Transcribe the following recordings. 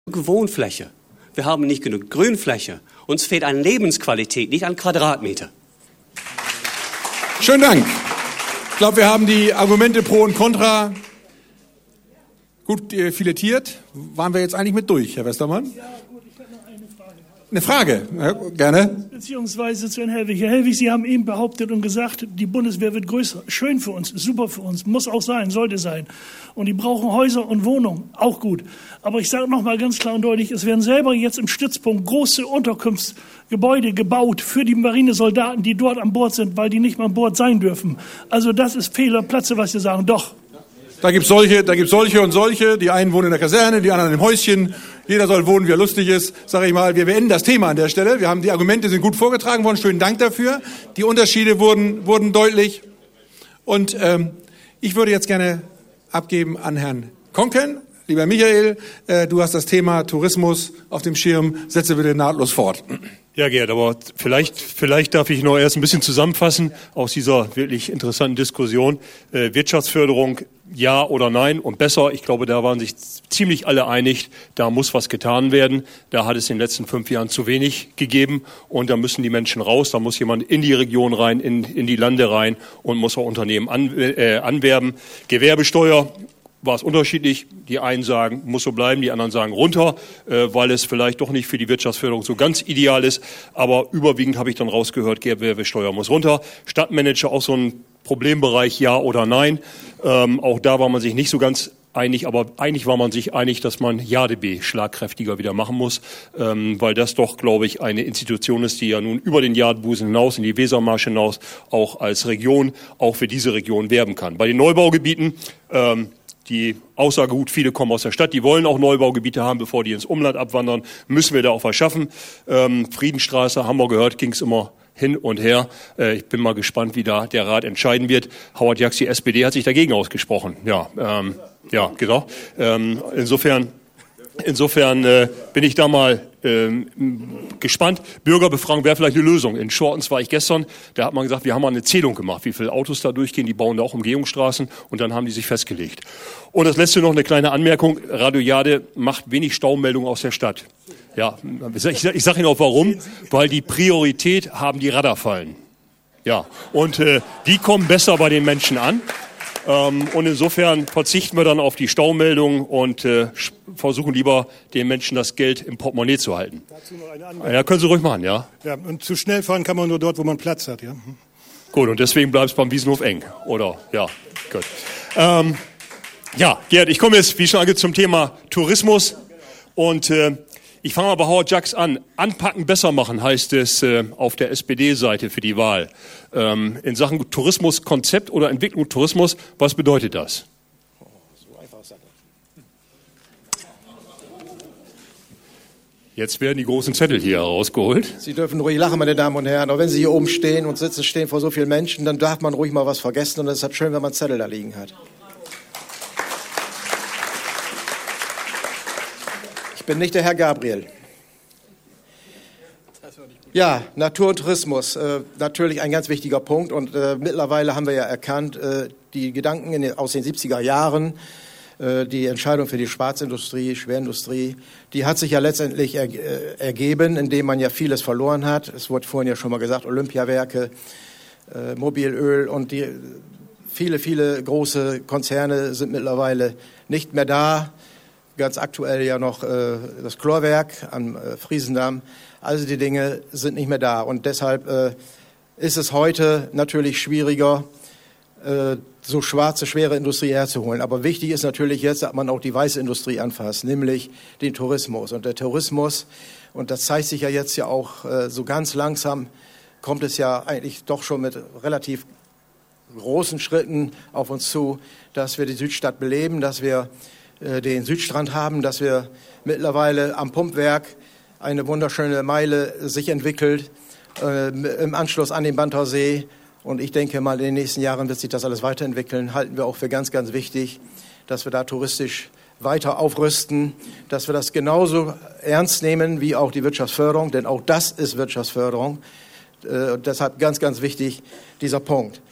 Wohnfläche. Wir haben nicht genug Grünfläche. Uns fehlt an Lebensqualität, nicht an Quadratmeter. Schönen Dank. Ich glaube, wir haben die Argumente pro und contra gut filetiert. Waren wir jetzt eigentlich mit durch, Herr Westermann? Ja, gut, ich habe noch eine Frage. Eine Frage, ja, gerne. Beziehungsweise zu Herrn Hellwig. Herr Hellwig, Sie haben eben behauptet und gesagt, die Bundeswehr wird größer. Schön für uns, super für uns, muss auch sein, sollte sein. Und die brauchen Häuser und Wohnungen, auch gut. Aber ich sage noch mal ganz klar und deutlich, es werden selber jetzt im Stützpunkt große Unterkunftsgebäude gebaut für die Marinesoldaten, die dort an Bord sind, weil die nicht mehr an Bord sein dürfen. Also das ist Fehlerplatze, was Sie sagen. Doch. Da gibt's solche und solche. Die einen wohnen in der Kaserne, die anderen im Häuschen. Jeder soll wohnen, wie er lustig ist. Sage ich mal, wir beenden das Thema an der Stelle. Die Argumente sind gut vorgetragen worden. Schönen Dank dafür. Die Unterschiede wurden deutlich. Und ich würde jetzt gerne abgeben an Herrn Konken. Lieber Michael, du hast das Thema Tourismus auf dem Schirm. Setze bitte nahtlos fort. Ja, Gerd, aber vielleicht darf ich noch erst ein bisschen zusammenfassen aus dieser wirklich interessanten Diskussion. Wirtschaftsförderung, ja oder nein und besser. Ich glaube, da waren sich ziemlich alle einig, da muss was getan werden. Da hat es in den letzten 5 Jahren zu wenig gegeben und da müssen die Menschen raus. Da muss jemand in die Region rein, in die Lande rein und muss auch Unternehmen anwerben. Gewerbesteuer war es unterschiedlich. Die einen sagen, muss so bleiben, die anderen sagen runter, weil es vielleicht doch nicht für die Wirtschaftsförderung so ganz ideal ist. Aber überwiegend habe ich dann rausgehört, Gewerbesteuer muss runter. Stadtmanager auch so ein Problembereich, ja oder nein. Auch da war man sich nicht so ganz einig, aber eigentlich war man sich einig, dass man JaDB schlagkräftiger wieder machen muss, weil das doch, glaube ich, eine Institution ist, die ja nun über den Jahrbusen hinaus, in die Wesermarsch hinaus, auch als Region, auch für diese Region werben kann. Bei den Neubaugebieten, die Aussage gut, viele kommen aus der Stadt, die wollen auch Neubaugebiete haben, bevor die ins Umland abwandern, müssen wir da auch was schaffen. Friedenstraße, haben wir gehört, ging es immer hin und her. Ich bin mal gespannt, wie da der Rat entscheiden wird. Howard Jacks, die SPD, hat sich dagegen ausgesprochen. Ja, genau. Insofern bin ich da mal gespannt. Bürgerbefragung wäre vielleicht eine Lösung. In Schortens war ich gestern, da hat man gesagt, wir haben mal eine Zählung gemacht, wie viele Autos da durchgehen, die bauen da auch Umgehungsstraßen und dann haben die sich festgelegt. Und das letzte noch eine kleine Anmerkung, Radio Jade macht wenig Staumeldungen aus der Stadt. Ja, ich sage Ihnen auch warum, weil die Priorität haben die Radarfallen. Ja, und die kommen besser bei den Menschen an. Und insofern verzichten wir dann auf die Staumeldung und versuchen lieber den Menschen das Geld im Portemonnaie zu halten. Dazu noch eine Anmerkung. Ja, können Sie ruhig machen, ja. Ja, und zu schnell fahren kann man nur dort, wo man Platz hat, ja. Gut, und deswegen bleibt es beim Wiesenhof eng, oder? Ja, gut. Ja, Gerd, ich komme jetzt, wie schon angekündigt, zum Thema Tourismus und ich fange mal bei Howard Jacks an. Anpacken, besser machen heißt es auf der SPD-Seite für die Wahl. In Sachen Tourismuskonzept oder Entwicklung Tourismus, was bedeutet das? Jetzt werden die großen Zettel hier herausgeholt. Sie dürfen ruhig lachen, meine Damen und Herren. Aber wenn Sie hier oben stehen und stehen vor so vielen Menschen, dann darf man ruhig mal was vergessen. Und es ist halt schön, wenn man Zettel da liegen hat. Ich bin nicht der Herr Gabriel. Ja, Natur und Tourismus, natürlich ein ganz wichtiger Punkt. Und mittlerweile haben wir ja erkannt, die Gedanken aus den 70er Jahren, die Entscheidung für die Schwarzindustrie, Schwerindustrie, die hat sich ja letztendlich ergeben, indem man ja vieles verloren hat. Es wurde vorhin ja schon mal gesagt, Olympiawerke, Mobilöl und die viele große Konzerne sind mittlerweile nicht mehr da. Ganz aktuell ja noch das Chlorwerk am Friesendamm. Also die Dinge sind nicht mehr da. Und deshalb ist es heute natürlich schwieriger, so schwarze, schwere Industrie herzuholen. Aber wichtig ist natürlich jetzt, dass man auch die weiße Industrie anfasst, nämlich den Tourismus. Und der Tourismus, und das zeigt sich ja jetzt ja auch so ganz langsam, kommt es ja eigentlich doch schon mit relativ großen Schritten auf uns zu, dass wir die Südstadt beleben, dass wir den Südstrand haben, dass wir mittlerweile am Pumpwerk eine wunderschöne Meile sich entwickelt, im Anschluss an den Banter See. Und ich denke mal, in den nächsten Jahren wird sich das alles weiterentwickeln. Halten wir auch für ganz, ganz wichtig, dass wir da touristisch weiter aufrüsten, dass wir das genauso ernst nehmen wie auch die Wirtschaftsförderung, denn auch das ist Wirtschaftsförderung. Deshalb ganz, ganz wichtig, dieser Punkt.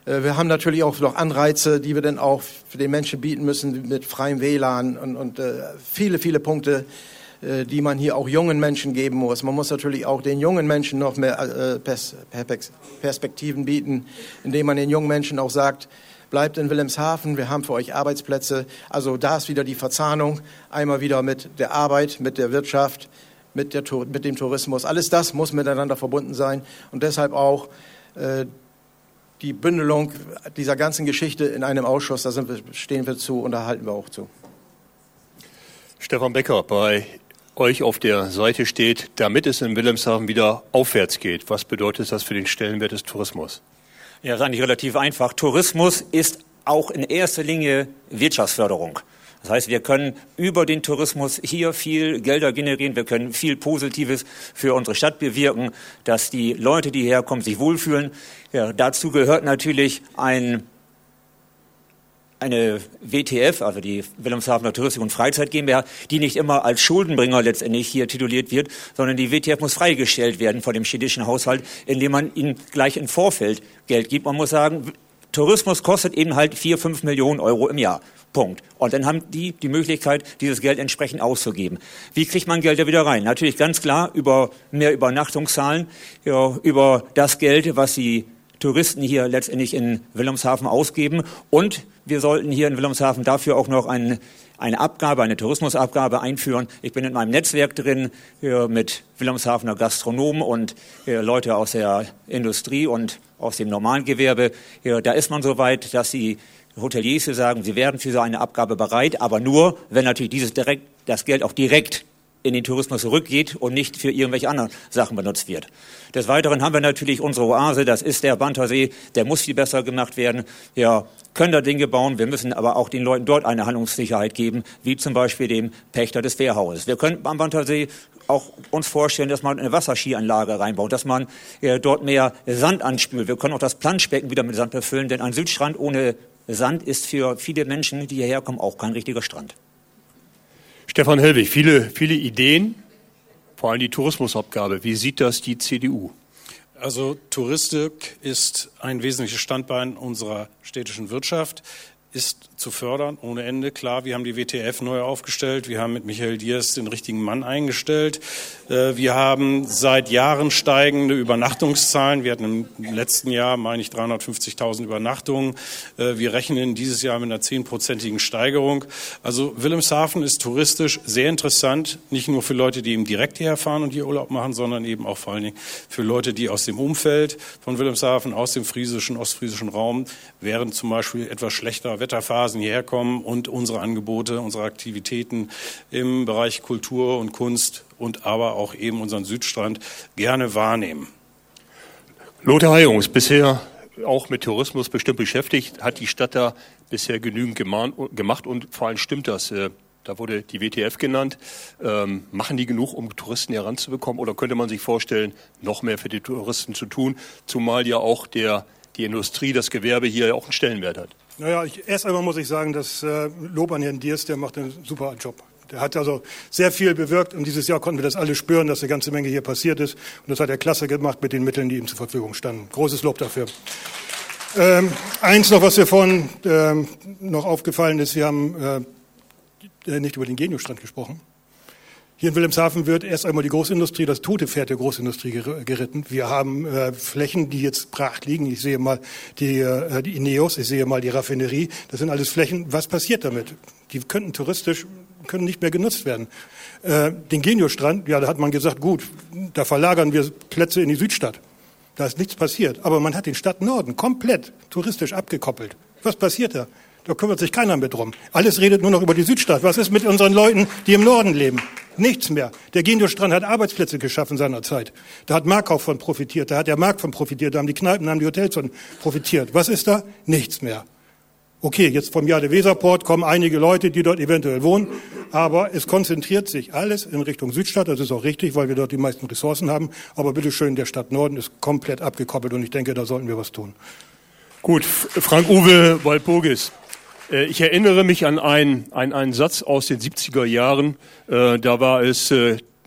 Wir haben natürlich auch noch Anreize, die wir dann auch für den Menschen bieten müssen mit freiem WLAN und viele, viele Punkte, die man hier auch jungen Menschen geben muss. Man muss natürlich auch den jungen Menschen noch mehr Perspektiven bieten, indem man den jungen Menschen auch sagt, bleibt in Wilhelmshaven, wir haben für euch Arbeitsplätze. Also da ist wieder die Verzahnung, einmal wieder mit der Arbeit, mit der Wirtschaft, mit dem Tourismus. Alles das muss miteinander verbunden sein und deshalb auch die Bündelung dieser ganzen Geschichte in einem Ausschuss, stehen wir zu und da halten wir auch zu. Stefan Becker, bei euch auf der Seite steht, damit es in Wilhelmshaven wieder aufwärts geht. Was bedeutet das für den Stellenwert des Tourismus? Ja, das ist eigentlich relativ einfach. Tourismus ist auch in erster Linie Wirtschaftsförderung. Das heißt, wir können über den Tourismus hier viel Gelder generieren, wir können viel Positives für unsere Stadt bewirken, dass die Leute, die herkommen, sich wohlfühlen. Ja, dazu gehört natürlich eine WTF, also die Wilhelmshavener Touristik und Freizeit GmbH, die nicht immer als Schuldenbringer letztendlich hier tituliert wird, sondern die WTF muss freigestellt werden von dem städtischen Haushalt, indem man ihnen gleich im Vorfeld Geld gibt. Man muss sagen, Tourismus kostet eben halt 4-5 Millionen Euro im Jahr. Punkt. Und dann haben die Möglichkeit, dieses Geld entsprechend auszugeben. Wie kriegt man Gelder wieder rein? Natürlich ganz klar über mehr Übernachtungszahlen, ja, über das Geld, was die Touristen hier letztendlich in Wilhelmshaven ausgeben. Und wir sollten hier in Wilhelmshaven dafür auch noch eine Tourismusabgabe einführen. Ich bin in meinem Netzwerk drin mit Wilhelmshavener Gastronomen und Leute aus der Industrie und aus dem normalen Gewerbe. Da ist man so weit, dass die Hoteliers sagen, sie wären für so eine Abgabe bereit, aber nur, wenn natürlich das Geld auch direkt in den Tourismus zurückgeht und nicht für irgendwelche anderen Sachen benutzt wird. Des Weiteren haben wir natürlich unsere Oase, das ist der Bantersee, der muss viel besser gemacht werden. Wir können da Dinge bauen, wir müssen aber auch den Leuten dort eine Handlungssicherheit geben, wie zum Beispiel dem Pächter des Fährhauses. Wir können am Bantersee auch uns vorstellen, dass man eine Wasserskianlage reinbaut, dass man dort mehr Sand anspült. Wir können auch das Planschbecken wieder mit Sand befüllen, denn ein Südstrand ohne Sand ist für viele Menschen, die hierher kommen, auch kein richtiger Strand. Stefan Hellwig, viele Ideen, vor allem die Tourismusabgabe. Wie sieht das die CDU? Also Touristik ist ein wesentliches Standbein unserer städtischen Wirtschaft, ist zu fördern ohne Ende. Klar, wir haben die WTF neu aufgestellt, wir haben mit Michael Diers den richtigen Mann eingestellt. Wir haben seit Jahren steigende Übernachtungszahlen. Wir hatten im letzten Jahr, meine ich, 350.000 Übernachtungen. Wir rechnen dieses Jahr mit einer 10%igen Steigerung. Also Wilhelmshaven ist touristisch sehr interessant, nicht nur für Leute, die eben direkt hierher fahren und hier Urlaub machen, sondern eben auch vor allen Dingen für Leute, die aus dem Umfeld von Wilhelmshaven, aus dem friesischen, ostfriesischen Raum, während zum Beispiel etwas schlechter Wetterphasen hierher kommen und unsere Angebote, unsere Aktivitäten im Bereich Kultur und Kunst und aber auch eben unseren Südstrand gerne wahrnehmen. Lothar Heijungs, bisher auch mit Tourismus bestimmt beschäftigt, hat die Stadt da bisher genügend gemacht und vor allem stimmt das. Da wurde die WTF genannt. Machen die genug, um Touristen heranzubekommen oder könnte man sich vorstellen, noch mehr für die Touristen zu tun, zumal ja auch die Industrie, das Gewerbe hier auch einen Stellenwert hat? Naja, erst einmal muss ich sagen, dass Lob an Herrn Diers, der macht einen super Job. Der hat also sehr viel bewirkt und dieses Jahr konnten wir das alle spüren, dass eine ganze Menge hier passiert ist. Und das hat er klasse gemacht mit den Mitteln, die ihm zur Verfügung standen. Großes Lob dafür. Eins noch, was mir vorhin noch aufgefallen ist, wir haben nicht über den Geniostrand gesprochen. Hier in Wilhelmshaven wird erst einmal die Großindustrie, das tote Pferd der Großindustrie geritten. Wir haben Flächen, die jetzt brach liegen. Ich sehe mal die Ineos, ich sehe mal die Raffinerie. Das sind alles Flächen. Was passiert damit? Die können nicht mehr genutzt werden. Den Geniostrand, ja, da hat man gesagt, gut, da verlagern wir Plätze in die Südstadt. Da ist nichts passiert. Aber man hat den Stadtnorden komplett touristisch abgekoppelt. Was passiert da? Da kümmert sich keiner mehr drum. Alles redet nur noch über die Südstadt. Was ist mit unseren Leuten, die im Norden leben? Nichts mehr. Der Geniostrand hat Arbeitsplätze geschaffen seinerzeit. Da hat Markau von profitiert, da hat der Markt von profitiert, da haben die Kneipen, da haben die Hotels von profitiert. Was ist da? Nichts mehr. Okay, jetzt vom Jade-Weser-Port kommen einige Leute, die dort eventuell wohnen, aber es konzentriert sich alles in Richtung Südstadt. Das ist auch richtig, weil wir dort die meisten Ressourcen haben. Aber bitteschön, der Stadt Norden ist komplett abgekoppelt und ich denke, da sollten wir was tun. Gut, Frank-Uwe Walpurgis. Ich erinnere mich an einen Satz aus den 70er Jahren. Da war es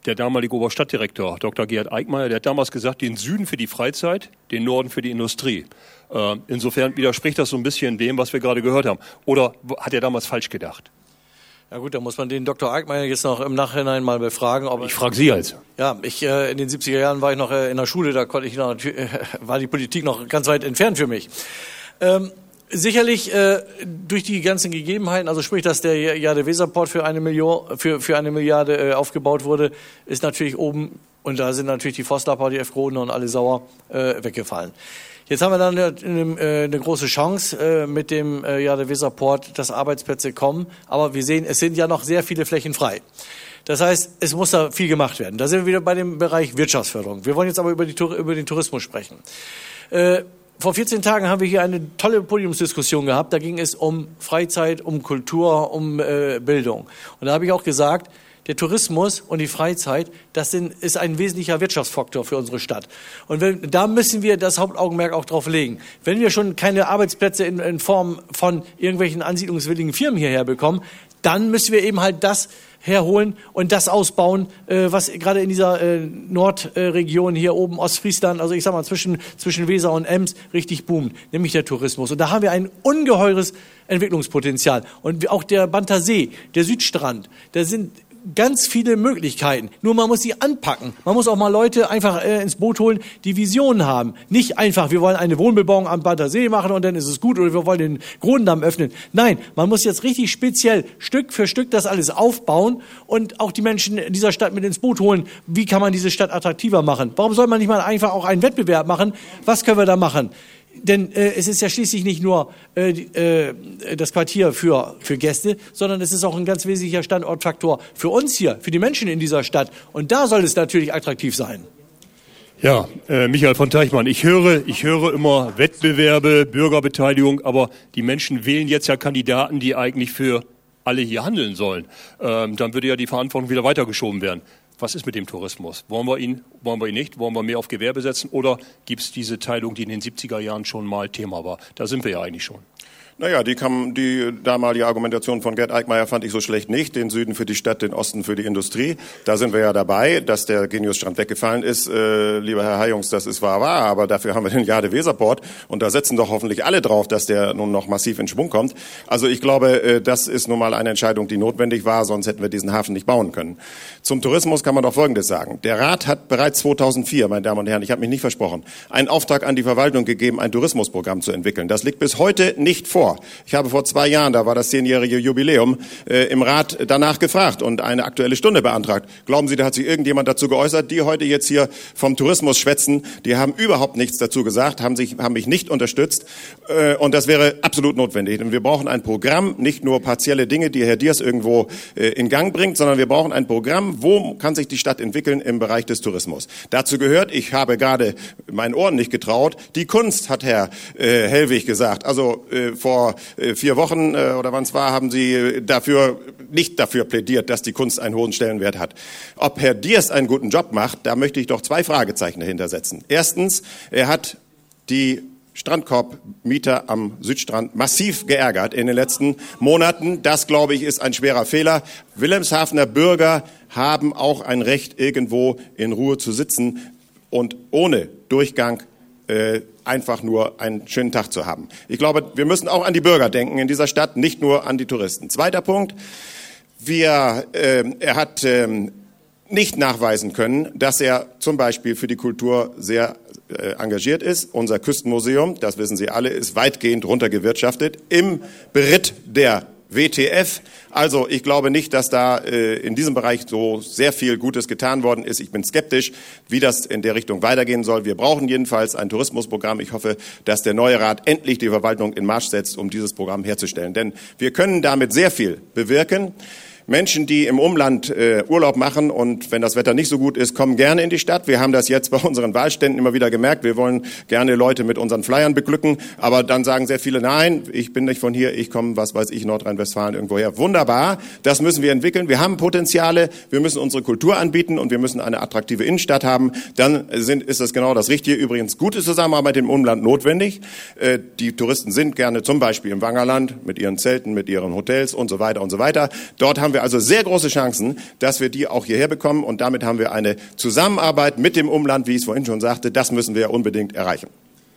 der damalige Oberstadtdirektor, Dr. Gerhard Eickmeyer, der hat damals gesagt, den Süden für die Freizeit, den Norden für die Industrie. Insofern widerspricht das so ein bisschen dem, was wir gerade gehört haben. Oder hat er damals falsch gedacht? Ja gut, da muss man den Dr. Eickmeyer jetzt noch im Nachhinein mal befragen. Ich frage Sie jetzt. Ja, in den 70er Jahren war ich noch in der Schule, da war die Politik noch ganz weit entfernt für mich. Sicherlich durch die ganzen Gegebenheiten, also sprich, dass der Jade-Weser-Port für 1 Milliarde aufgebaut wurde, ist natürlich oben, und da sind natürlich die Vosslarper, die F. Grodner und alle sauer weggefallen. Jetzt haben wir dann eine große Chance mit dem Jade-Weser-Port, dass Arbeitsplätze kommen, aber wir sehen, es sind ja noch sehr viele Flächen frei. Das heißt, es muss da viel gemacht werden. Da sind wir wieder bei dem Bereich Wirtschaftsförderung. Wir wollen jetzt aber über den Tourismus sprechen. Vor 14 Tagen haben wir hier eine tolle Podiumsdiskussion gehabt. Da ging es um Freizeit, um Kultur, um Bildung. Und da habe ich auch gesagt, der Tourismus und die Freizeit, ist ein wesentlicher Wirtschaftsfaktor für unsere Stadt. Und da müssen wir das Hauptaugenmerk auch drauf legen. Wenn wir schon keine Arbeitsplätze in Form von irgendwelchen ansiedlungswilligen Firmen hierher bekommen, dann müssen wir eben halt das herholen und das ausbauen, was gerade in dieser Nordregion hier oben, Ostfriesland, also ich sag mal zwischen Weser und Ems richtig boomt, nämlich der Tourismus. Und da haben wir ein ungeheures Entwicklungspotenzial. Und auch der Banter See, der Südstrand, da sind ganz viele Möglichkeiten. Nur man muss sie anpacken. Man muss auch mal Leute einfach ins Boot holen, die Visionen haben. Nicht einfach, wir wollen eine Wohnbebauung am Banter See machen und dann ist es gut oder wir wollen den Kronendamm öffnen. Nein, man muss jetzt richtig speziell Stück für Stück das alles aufbauen und auch die Menschen dieser Stadt mit ins Boot holen. Wie kann man diese Stadt attraktiver machen? Warum soll man nicht mal einfach auch einen Wettbewerb machen? Was können wir da machen? Denn es ist ja schließlich nicht nur das Quartier für Gäste, sondern es ist auch ein ganz wesentlicher Standortfaktor für uns hier, für die Menschen in dieser Stadt. Und da soll es natürlich attraktiv sein. Ja, Michael von Teichmann, ich höre immer Wettbewerbe, Bürgerbeteiligung, aber die Menschen wählen jetzt ja Kandidaten, die eigentlich für alle hier handeln sollen. Dann würde ja die Verantwortung wieder weitergeschoben werden. Was ist mit dem Tourismus? Wollen wir ihn nicht? Wollen wir mehr auf Gewerbe setzen? Oder gibt es diese Teilung, die in den 70er Jahren schon mal Thema war? Da sind wir ja eigentlich schon. Naja, die damalige Argumentation von Gerd Eickmeyer fand ich so schlecht nicht. Den Süden für die Stadt, den Osten für die Industrie. Da sind wir ja dabei, dass der Geniusstrand weggefallen ist. Lieber Herr Hayungs, das ist wahr, aber dafür haben wir den Jade-Weser-Port. Und da setzen doch hoffentlich alle drauf, dass der nun noch massiv in Schwung kommt. Also ich glaube, das ist nun mal eine Entscheidung, die notwendig war, sonst hätten wir diesen Hafen nicht bauen können. Zum Tourismus kann man doch Folgendes sagen. Der Rat hat bereits 2004, meine Damen und Herren, ich habe mich nicht versprochen, einen Auftrag an die Verwaltung gegeben, ein Tourismusprogramm zu entwickeln. Das liegt bis heute nicht vor. Ich habe vor 2 Jahren, da war das 10-jährige Jubiläum, im Rat danach gefragt und eine Aktuelle Stunde beantragt. Glauben Sie, da hat sich irgendjemand dazu geäußert? Die heute jetzt hier vom Tourismus schwätzen, die haben überhaupt nichts dazu gesagt, haben mich nicht unterstützt. Und das wäre absolut notwendig. Denn wir brauchen ein Programm, nicht nur partielle Dinge, die Herr Diers irgendwo in Gang bringt, sondern wir brauchen ein Programm, wo kann sich die Stadt entwickeln im Bereich des Tourismus. Dazu gehört, ich habe gerade meinen Ohren nicht getraut, die Kunst, hat Herr Hellwig gesagt. Also vor 4 Wochen oder wann es war, haben Sie nicht dafür plädiert, dass die Kunst einen hohen Stellenwert hat. Ob Herr Diers einen guten Job macht, da möchte ich doch 2 Fragezeichen dahinter setzen. Erstens, er hat die Strandkorbmieter am Südstrand massiv geärgert in den letzten Monaten. Das, glaube ich, ist ein schwerer Fehler. Wilhelmshavener Bürger haben auch ein Recht, irgendwo in Ruhe zu sitzen und ohne Durchgang einfach nur einen schönen Tag zu haben. Ich glaube, wir müssen auch an die Bürger denken in dieser Stadt, nicht nur an die Touristen. Zweiter Punkt, er hat nicht nachweisen können, dass er zum Beispiel für die Kultur sehr engagiert ist. Unser Küstenmuseum, das wissen Sie alle, ist weitgehend runtergewirtschaftet im Beritt der WTF. Also ich glaube nicht, dass da in diesem Bereich so sehr viel Gutes getan worden ist. Ich bin skeptisch, wie das in der Richtung weitergehen soll. Wir brauchen jedenfalls ein Tourismusprogramm. Ich hoffe, dass der neue Rat endlich die Verwaltung in Marsch setzt, um dieses Programm herzustellen. Denn wir können damit sehr viel bewirken. Menschen, die im Umland Urlaub machen und wenn das Wetter nicht so gut ist, kommen gerne in die Stadt. Wir haben das jetzt bei unseren Wahlständen immer wieder gemerkt. Wir wollen gerne Leute mit unseren Flyern beglücken, aber dann sagen sehr viele, nein, ich bin nicht von hier, ich komme, was weiß ich, Nordrhein-Westfalen irgendwoher. Wunderbar, das müssen wir entwickeln. Wir haben Potenziale, wir müssen unsere Kultur anbieten und wir müssen eine attraktive Innenstadt haben. Dann ist das genau das Richtige. Übrigens, gute Zusammenarbeit im Umland notwendig. Die Touristen sind gerne zum Beispiel im Wangerland mit ihren Zelten, mit ihren Hotels und so weiter und so weiter. Dort haben wir wir also sehr große Chancen, dass wir die auch hierher bekommen. Und damit haben wir eine Zusammenarbeit mit dem Umland, wie ich es vorhin schon sagte. Das müssen wir unbedingt erreichen.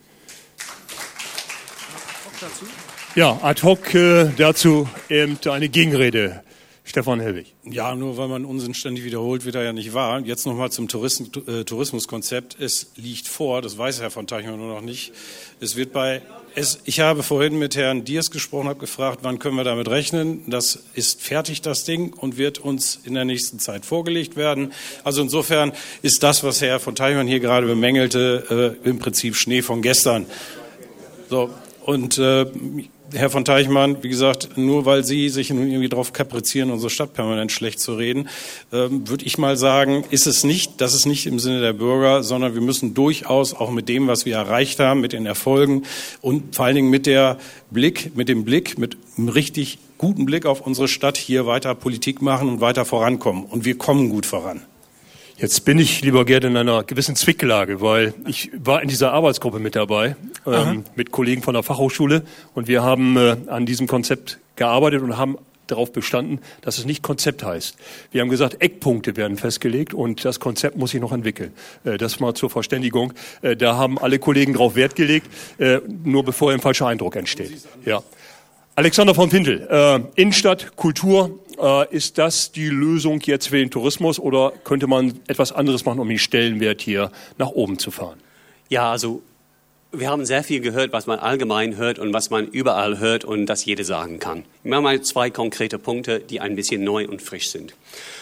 Ja, ad hoc dazu eben eine Gegenrede. Stefan Hellwig. Ja, nur weil man Unsinn ständig wiederholt, wird er ja nicht wahr. Jetzt nochmal zum Tourismuskonzept. Es liegt vor, das weiß Herr von Teichmann nur noch nicht. Ich habe vorhin mit Herrn Diers gesprochen, habe gefragt, wann können wir damit rechnen. Das ist fertig, das Ding, und wird uns in der nächsten Zeit vorgelegt werden. Also insofern ist das, was Herr von Teichmann hier gerade bemängelte, im Prinzip Schnee von gestern. So, und Herr von Teichmann, wie gesagt, nur weil Sie sich irgendwie drauf kaprizieren, unsere Stadt permanent schlecht zu reden, würde ich mal sagen, das ist nicht im Sinne der Bürger, sondern wir müssen durchaus auch mit dem, was wir erreicht haben, mit den Erfolgen und vor allen Dingen mit einem richtig guten Blick auf unsere Stadt hier weiter Politik machen und weiter vorankommen. Und wir kommen gut voran. Jetzt bin ich, lieber Gerd, in einer gewissen Zwicklage, weil ich war in dieser Arbeitsgruppe mit dabei, mit Kollegen von der Fachhochschule, und wir haben an diesem Konzept gearbeitet und haben darauf bestanden, dass es nicht Konzept heißt. Wir haben gesagt, Eckpunkte werden festgelegt und das Konzept muss sich noch entwickeln. Das mal zur Verständigung. Da haben alle Kollegen drauf Wert gelegt, nur bevor ein falscher Eindruck entsteht. Ja. Alexander von Pintel, Innenstadt, Kultur, ist das die Lösung jetzt für den Tourismus oder könnte man etwas anderes machen, um den Stellenwert hier nach oben zu fahren? Ja, also wir haben sehr viel gehört, was man allgemein hört und was man überall hört und das jeder sagen kann. Ich mache mal 2 konkrete Punkte, die ein bisschen neu und frisch sind.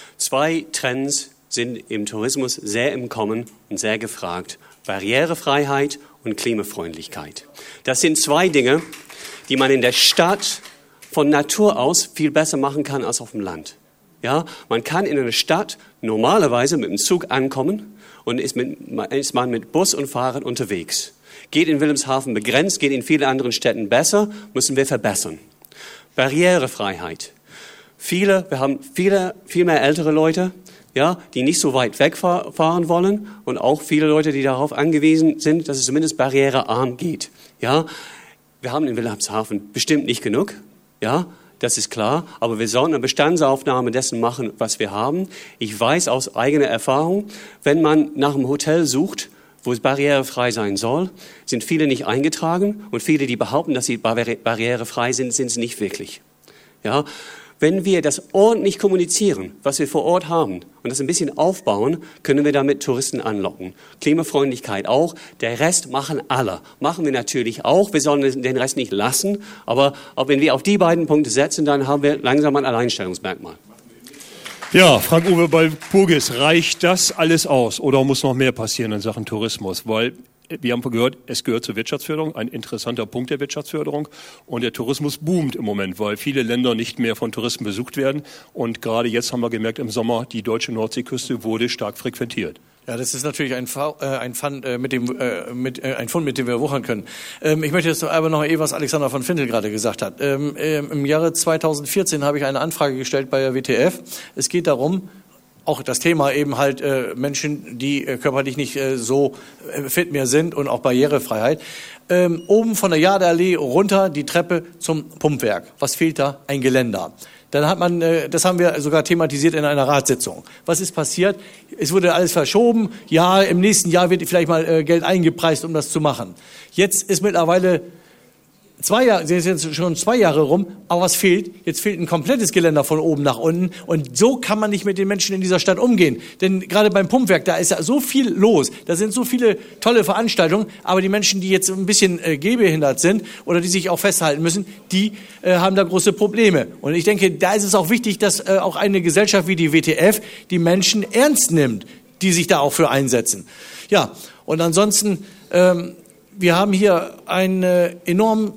2 Trends sind im Tourismus sehr im Kommen und sehr gefragt. Barrierefreiheit und Klimafreundlichkeit. Das sind 2 Dinge, die man in der Stadt von Natur aus viel besser machen kann als auf dem Land. Ja, man kann in einer Stadt normalerweise mit dem Zug ankommen und ist man mit Bus und Fahrrad unterwegs. Geht in Wilhelmshaven begrenzt, geht in vielen anderen Städten besser, müssen wir verbessern. Barrierefreiheit. Wir haben viel mehr ältere Leute, ja, die nicht so weit wegfahren wollen und auch viele Leute, die darauf angewiesen sind, dass es zumindest barrierearm geht. Ja, wir haben in Wilhelmshaven bestimmt nicht genug, ja, das ist klar, aber wir sollten eine Bestandsaufnahme dessen machen, was wir haben. Ich weiß aus eigener Erfahrung, wenn man nach einem Hotel sucht, wo es barrierefrei sein soll, sind viele nicht eingetragen und viele, die behaupten, dass sie barrierefrei sind, sind es nicht wirklich. Ja, wenn wir das ordentlich kommunizieren, was wir vor Ort haben und das ein bisschen aufbauen, können wir damit Touristen anlocken. Klimafreundlichkeit auch. Der Rest machen alle. Machen wir natürlich auch. Wir sollen den Rest nicht lassen. Aber auch wenn wir auf die beiden Punkte setzen, dann haben wir langsam ein Alleinstellungsmerkmal. Ja, Frank-Uwe Walpurgis, reicht das alles aus oder muss noch mehr passieren in Sachen Tourismus? Weil wir haben gehört, es gehört zur Wirtschaftsförderung, ein interessanter Punkt der Wirtschaftsförderung. Und der Tourismus boomt im Moment, weil viele Länder nicht mehr von Touristen besucht werden. Und gerade jetzt haben wir gemerkt, im Sommer, die deutsche Nordseeküste wurde stark frequentiert. Ja, das ist natürlich ein Fund, mit dem wir wuchern können. Ich möchte jetzt aber noch was Alexander von Fintel gerade gesagt hat. Im Jahre 2014 habe ich eine Anfrage gestellt bei der WTF. Es geht darum, auch das Thema eben halt Menschen, die körperlich nicht so fit mehr sind und auch Barrierefreiheit. Oben von der Jadeallee runter die Treppe zum Pumpwerk. Was fehlt da? Ein Geländer. Dann hat man, das haben wir sogar thematisiert in einer Ratssitzung. Was ist passiert? Es wurde alles verschoben. Ja, im nächsten Jahr wird vielleicht mal Geld eingepreist, um das zu machen. Jetzt ist mittlerweile sind jetzt schon 2 Jahre rum, aber was fehlt? Jetzt fehlt ein komplettes Geländer von oben nach unten und so kann man nicht mit den Menschen in dieser Stadt umgehen. Denn gerade beim Pumpwerk, da ist ja so viel los, da sind so viele tolle Veranstaltungen, aber die Menschen, die jetzt ein bisschen gehbehindert sind oder die sich auch festhalten müssen, die haben da große Probleme. Und ich denke, da ist es auch wichtig, dass auch eine Gesellschaft wie die WTF die Menschen ernst nimmt, die sich da auch für einsetzen. Ja, und ansonsten, wir haben hier einen enormen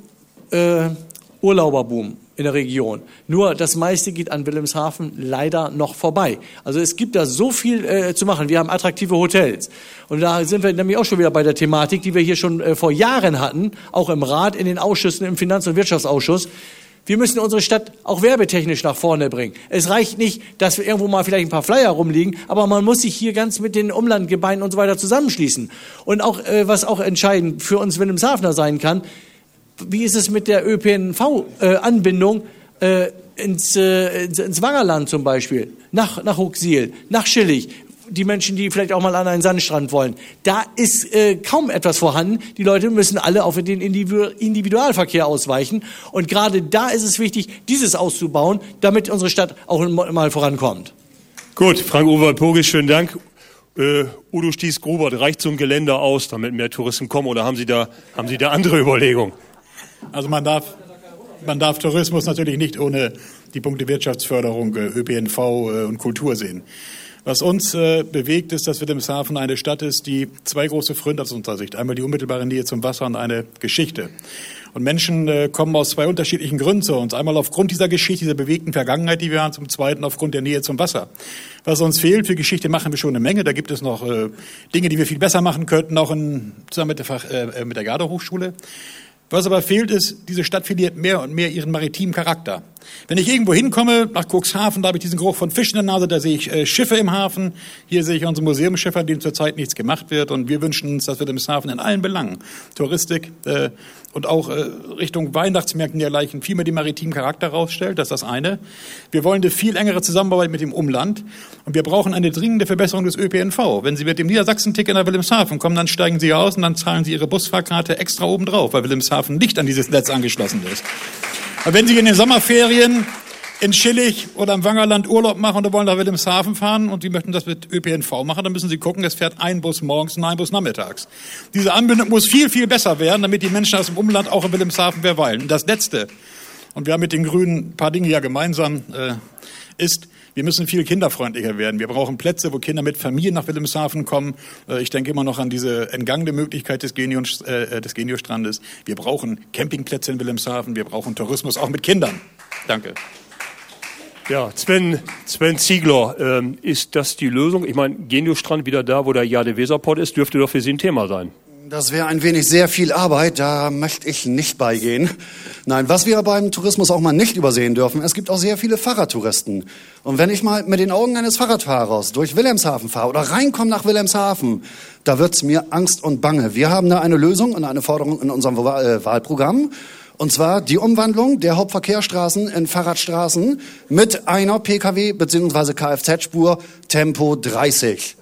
Urlauberboom in der Region. Nur das meiste geht an Wilhelmshaven leider noch vorbei. Also es gibt da so viel zu machen. Wir haben attraktive Hotels. Und da sind wir nämlich auch schon wieder bei der Thematik, die wir hier schon vor Jahren hatten, auch im Rat, in den Ausschüssen, im Finanz- und Wirtschaftsausschuss. Wir müssen unsere Stadt auch werbetechnisch nach vorne bringen. Es reicht nicht, dass wir irgendwo mal vielleicht ein paar Flyer rumliegen, aber man muss sich hier ganz mit den Umlandgemeinden und so weiter zusammenschließen. Und auch, was auch entscheidend für uns Wilhelmshavener sein kann, wie ist es mit der ÖPNV-Anbindung? ins Wangerland zum Beispiel, nach Huxil, nach Schillig, die Menschen, die vielleicht auch mal an einen Sandstrand wollen, da ist kaum etwas vorhanden. Die Leute müssen alle auf den Individualverkehr ausweichen. Und gerade da ist es wichtig, dieses auszubauen, damit unsere Stadt auch mal vorankommt. Gut, Frank-Uwe Pogis, schönen Dank. Udo Stieß-Grubert, reicht so ein Geländer aus, damit mehr Touristen kommen, oder haben Sie da andere Überlegungen? Also man darf Tourismus natürlich nicht ohne die Punkte Wirtschaftsförderung, ÖPNV und Kultur sehen. Was uns bewegt, ist, dass Wilhelmshaven eine Stadt ist, die zwei große Fründe aus unserer Sicht. Einmal die unmittelbare Nähe zum Wasser und eine Geschichte. Und Menschen kommen aus zwei unterschiedlichen Gründen zu uns. Einmal aufgrund dieser Geschichte, dieser bewegten Vergangenheit, die wir haben, zum Zweiten aufgrund der Nähe zum Wasser. Was uns fehlt, für Geschichte machen wir schon eine Menge. Da gibt es noch Dinge, die wir viel besser machen könnten, auch zusammen mit der Garda-Hochschule. Was aber fehlt ist, diese Stadt verliert mehr und mehr ihren maritimen Charakter. Wenn ich irgendwo hinkomme, nach Cuxhaven, da habe ich diesen Geruch von Fisch in der Nase, da sehe ich Schiffe im Hafen. Hier sehe ich unsere Museumsschiffe, an denen zurzeit nichts gemacht wird. Und wir wünschen uns, dass Wilhelmshaven in allen Belangen, Touristik und auch Richtung Weihnachtsmärkten dergleichen, viel mehr den maritimen Charakter rausstellt. Das ist das eine. Wir wollen eine viel engere Zusammenarbeit mit dem Umland. Und wir brauchen eine dringende Verbesserung des ÖPNV. Wenn Sie mit dem Niedersachsen-Ticket nach Wilhelmshaven kommen, dann steigen Sie aus und dann zahlen Sie Ihre Busfahrkarte extra obendrauf, weil Wilhelmshaven nicht an dieses Netz angeschlossen ist. Aber wenn Sie in den Sommerferien in Schillig oder im Wangerland Urlaub machen und wollen nach Wilhelmshaven fahren und Sie möchten das mit ÖPNV machen, dann müssen Sie gucken, es fährt ein Bus morgens und ein Bus nachmittags. Diese Anbindung muss viel, viel besser werden, damit die Menschen aus dem Umland auch in Wilhelmshaven verweilen. Und das Letzte, und wir haben mit den Grünen ein paar Dinge ja gemeinsam, ist, wir müssen viel kinderfreundlicher werden. Wir brauchen Plätze, wo Kinder mit Familien nach Wilhelmshaven kommen. Ich denke immer noch an diese entgangene Möglichkeit des Geniostrandes. Wir brauchen Campingplätze in Wilhelmshaven. Wir brauchen Tourismus auch mit Kindern. Danke. Ja, Sven Ziegler, ist das die Lösung? Ich meine, Geniostrand wieder da, wo der Jade-Weser-Port ist, dürfte doch für Sie ein Thema sein. Das wäre ein wenig sehr viel Arbeit, da möchte ich nicht beigehen. Nein, was wir beim Tourismus auch mal nicht übersehen dürfen, es gibt auch sehr viele Fahrradtouristen. Und wenn ich mal mit den Augen eines Fahrradfahrers durch Wilhelmshaven fahre oder reinkomme nach Wilhelmshaven, da wird's mir Angst und Bange. Wir haben da eine Lösung und eine Forderung in unserem Wahlprogramm. Und zwar die Umwandlung der Hauptverkehrsstraßen in Fahrradstraßen mit einer Pkw- bzw. Kfz-Spur Tempo 30.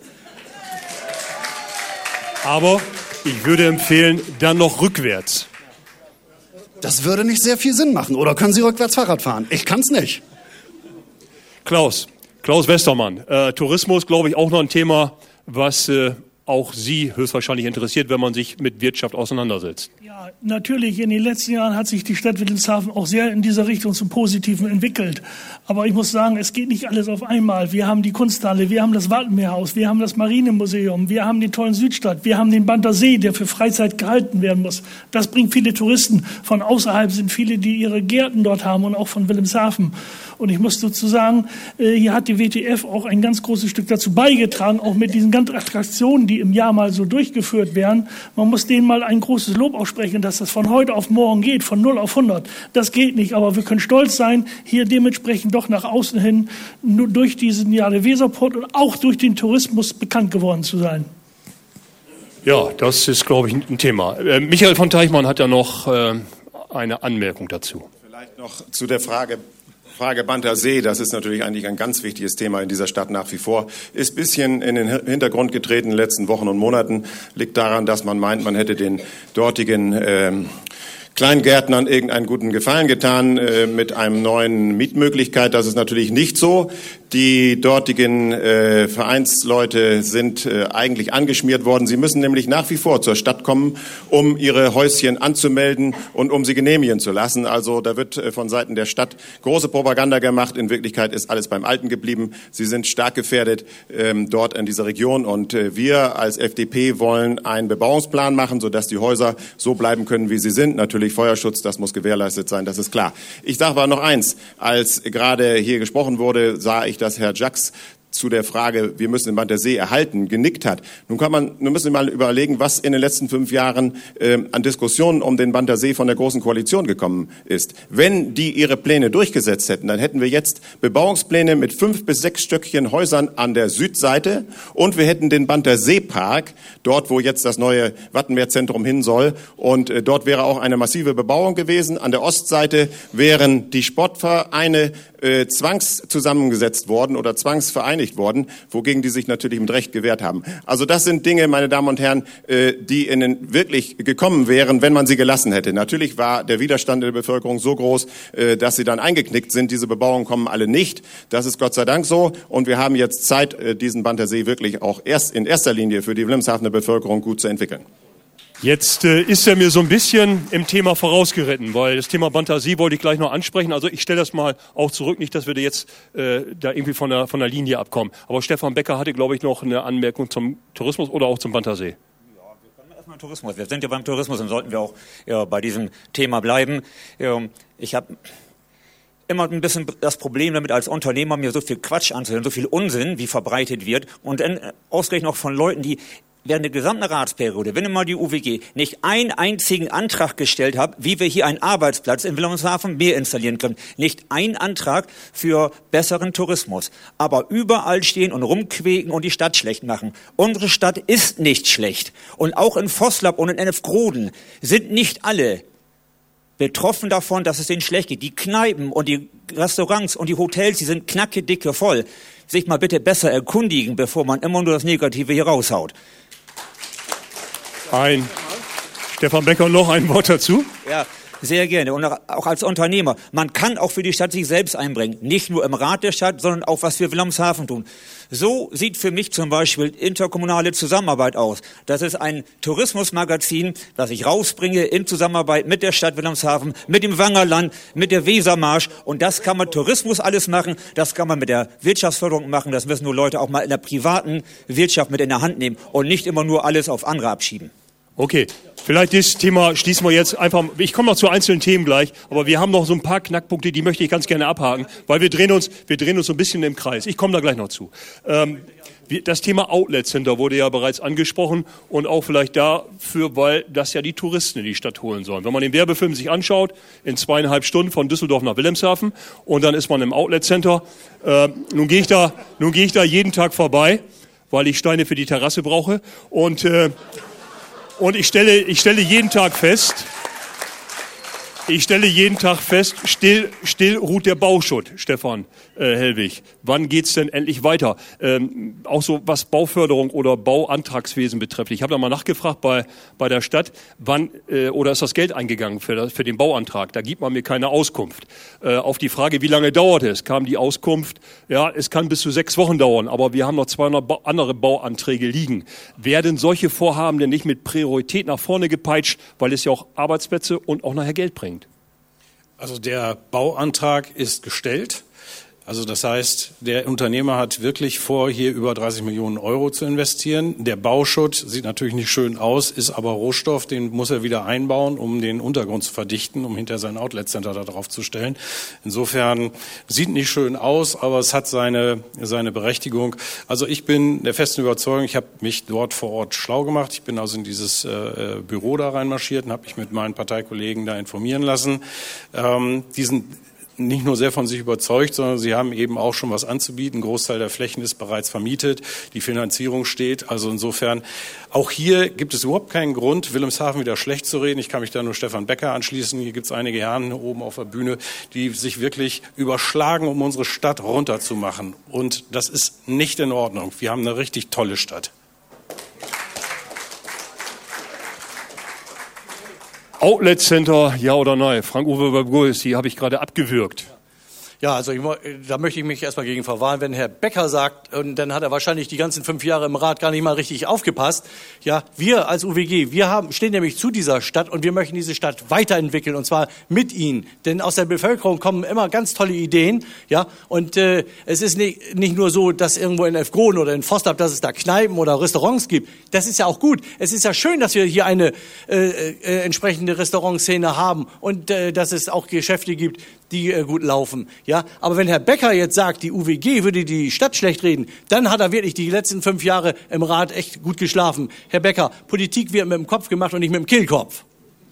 Aber ich würde empfehlen, dann noch rückwärts. Das würde nicht sehr viel Sinn machen. Oder können Sie rückwärts Fahrrad fahren? Ich kann's nicht. Klaus Westermann. Tourismus, glaube ich, auch noch ein Thema, was auch Sie höchstwahrscheinlich interessiert, wenn man sich mit Wirtschaft auseinandersetzt. Ja, natürlich. In den letzten Jahren hat sich die Stadt Wilhelmshaven auch sehr in dieser Richtung zum Positiven entwickelt. Aber ich muss sagen, es geht nicht alles auf einmal. Wir haben die Kunsthalle, wir haben das Wattenmeerhaus, wir haben das Marinemuseum, wir haben den tollen Südstadt, wir haben den Banter See, der für Freizeit gehalten werden muss. Das bringt viele Touristen. Von außerhalb sind viele, die ihre Gärten dort haben und auch von Wilhelmshaven. Und ich muss dazu sagen, hier hat die WTF auch ein ganz großes Stück dazu beigetragen, auch mit diesen ganzen Attraktionen, die im Jahr mal so durchgeführt werden. Man muss denen mal ein großes Lob aussprechen, dass das von heute auf morgen geht, von 0 auf 100. Das geht nicht, aber wir können stolz sein, hier dementsprechend doch nach außen hin nur durch diesen Jade-Weser-Port und auch durch den Tourismus bekannt geworden zu sein. Ja, das ist, glaube ich, ein Thema. Michael von Teichmann hat ja noch eine Anmerkung dazu. Vielleicht noch zu der Frage Banter See, das ist natürlich eigentlich ein ganz wichtiges Thema in dieser Stadt nach wie vor, ist ein bisschen in den Hintergrund getreten in den letzten Wochen und Monaten, liegt daran, dass man meint, man hätte den dortigen Kleingärtnern irgendeinen guten Gefallen getan mit einem neuen Mietmöglichkeit. Das ist natürlich nicht so. Die dortigen Vereinsleute sind eigentlich angeschmiert worden. Sie müssen nämlich nach wie vor zur Stadt kommen, um ihre Häuschen anzumelden und um sie genehmigen zu lassen. Also da wird von Seiten der Stadt große Propaganda gemacht. In Wirklichkeit ist alles beim Alten geblieben. Sie sind stark gefährdet dort in dieser Region. Und wir als FDP wollen einen Bebauungsplan machen, sodass die Häuser so bleiben können, wie sie sind. Natürlich Feuerschutz, das muss gewährleistet sein, das ist klar. Ich sage aber noch eins. Als gerade hier gesprochen wurde, sah ich, dass Herr Jax zu der Frage, wir müssen den Bantersee erhalten, genickt hat. Nun müssen wir mal überlegen, was in den letzten 5 Jahren an Diskussionen um den Bantersee von der Großen Koalition gekommen ist. Wenn die ihre Pläne durchgesetzt hätten, dann hätten wir jetzt Bebauungspläne mit 5 bis 6 Stöckchen Häusern an der Südseite und wir hätten den Banterseepark, dort wo jetzt das neue Wattenmehrzentrum hin soll, und dort wäre auch eine massive Bebauung gewesen. An der Ostseite wären die Sportvereine zwangszusammengesetzt worden oder zwangsvereinigt worden, wogegen die sich natürlich mit Recht gewehrt haben. Also das sind Dinge, meine Damen und Herren, die wirklich gekommen wären, wenn man sie gelassen hätte. Natürlich war der Widerstand der Bevölkerung so groß, dass sie dann eingeknickt sind. Diese Bebauungen kommen alle nicht. Das ist Gott sei Dank so. Und wir haben jetzt Zeit, diesen Bantersee wirklich auch in erster Linie für die Wilhelmshavener Bevölkerung gut zu entwickeln. Jetzt ist er mir so ein bisschen im Thema vorausgeritten, weil das Thema Bantersee wollte ich gleich noch ansprechen. Also ich stelle das mal auch zurück, nicht, dass wir da jetzt da irgendwie von der Linie abkommen. Aber Stefan Becker hatte, glaube ich, noch eine Anmerkung zum Tourismus oder auch zum Bantersee. Ja, wir können erstmal Tourismus. Wir sind ja beim Tourismus und sollten wir auch bei diesem Thema bleiben. Ich habe immer ein bisschen das Problem damit, als Unternehmer mir so viel Quatsch anzuhören, so viel Unsinn, wie verbreitet wird. Und dann ausgerechnet noch von Leuten, die während der gesamten Ratsperiode, wenn immer die UWG nicht einen einzigen Antrag gestellt hat, wie wir hier einen Arbeitsplatz in Wilhelmshaven mehr installieren können. Nicht ein Antrag für besseren Tourismus. Aber überall stehen und rumquäken und die Stadt schlecht machen. Unsere Stadt ist nicht schlecht. Und auch in Vosslab und in Ennefgroden sind nicht alle betroffen davon, dass es denen schlecht geht. Die Kneipen und die Restaurants und die Hotels, die sind knackedicke voll. Sich mal bitte besser erkundigen, bevor man immer nur das Negative hier raushaut. Stefan Becker, noch ein Wort dazu? Ja, sehr gerne. Und auch als Unternehmer. Man kann auch für die Stadt sich selbst einbringen. Nicht nur im Rat der Stadt, sondern auch, was wir Wilhelmshaven tun. So sieht für mich zum Beispiel interkommunale Zusammenarbeit aus. Das ist ein Tourismusmagazin, das ich rausbringe in Zusammenarbeit mit der Stadt Wilhelmshaven, mit dem Wangerland, mit der Wesermarsch. Und das kann man Tourismus alles machen. Das kann man mit der Wirtschaftsförderung machen. Das müssen nur Leute auch mal in der privaten Wirtschaft mit in der Hand nehmen und nicht immer nur alles auf andere abschieben. Okay, vielleicht das Thema schließen wir jetzt einfach. Ich komme noch zu einzelnen Themen gleich, aber wir haben noch so ein paar Knackpunkte, die möchte ich ganz gerne abhaken, weil wir drehen uns so ein bisschen im Kreis. Ich komme da gleich noch zu. Das Thema Outlet Center wurde ja bereits angesprochen und auch vielleicht dafür, weil das ja die Touristen in die Stadt holen sollen. Wenn man den Werbefilm sich anschaut, in 2,5 Stunden von Düsseldorf nach Wilhelmshaven und dann ist man im Outlet Center. Nun gehe ich da jeden Tag vorbei, weil ich Steine für die Terrasse brauche und ich stelle jeden Tag fest, still ruht der Bauschutt, Stefan Hellwig. Wann geht's denn endlich weiter? Auch so was Bauförderung oder Bauantragswesen betrifft. Ich habe da mal nachgefragt bei der Stadt, wann oder ist das Geld eingegangen für den Bauantrag? Da gibt man mir keine Auskunft. Auf die Frage, wie lange dauert es, kam die Auskunft, ja, es kann bis zu 6 Wochen dauern, aber wir haben noch 200 andere Bauanträge liegen. Werden solche Vorhaben denn nicht mit Priorität nach vorne gepeitscht, weil es ja auch Arbeitsplätze und auch nachher Geld bringt? Also der Bauantrag ist gestellt. Also das heißt, der Unternehmer hat wirklich vor, hier über 30 Millionen Euro zu investieren. Der Bauschutt sieht natürlich nicht schön aus, ist aber Rohstoff, den muss er wieder einbauen, um den Untergrund zu verdichten, um hinter sein Outlet-Center da drauf zu stellen. Insofern sieht nicht schön aus, aber es hat seine Berechtigung. Also ich bin der festen Überzeugung, ich habe mich dort vor Ort schlau gemacht. Ich bin also in dieses Büro da reinmarschiert und habe mich mit meinen Parteikollegen da informieren lassen. Die sind nicht nur sehr von sich überzeugt, sondern sie haben eben auch schon was anzubieten. Ein Großteil der Flächen ist bereits vermietet, die Finanzierung steht. Also insofern, auch hier gibt es überhaupt keinen Grund, Wilhelmshaven wieder schlecht zu reden. Ich kann mich da nur Stefan Becker anschließen. Hier gibt es einige Herren oben auf der Bühne, die sich wirklich überschlagen, um unsere Stadt runterzumachen. Und das ist nicht in Ordnung. Wir haben eine richtig tolle Stadt. Outlet Center, ja oder nein? Frank-Uwe Babgois, die habe ich gerade abgewürgt. Ja, also da möchte ich mich erstmal gegen verwahren, wenn Herr Becker sagt, und dann hat er wahrscheinlich die ganzen 5 Jahre im Rat gar nicht mal richtig aufgepasst. Ja, wir als UWG, stehen nämlich zu dieser Stadt und wir möchten diese Stadt weiterentwickeln und zwar mit Ihnen. Denn aus der Bevölkerung kommen immer ganz tolle Ideen, ja. Und es ist nicht nur so, dass irgendwo in Ennefgroden oder in Vosslab, dass es da Kneipen oder Restaurants gibt. Das ist ja auch gut. Es ist ja schön, dass wir hier eine entsprechende Restaurantszene haben und dass es auch Geschäfte gibt, die gut laufen. Ja, aber wenn Herr Becker jetzt sagt, die UWG würde die Stadt schlecht reden, dann hat er wirklich die letzten 5 Jahre im Rat echt gut geschlafen. Herr Becker, Politik wird mit dem Kopf gemacht und nicht mit dem Kehlkopf.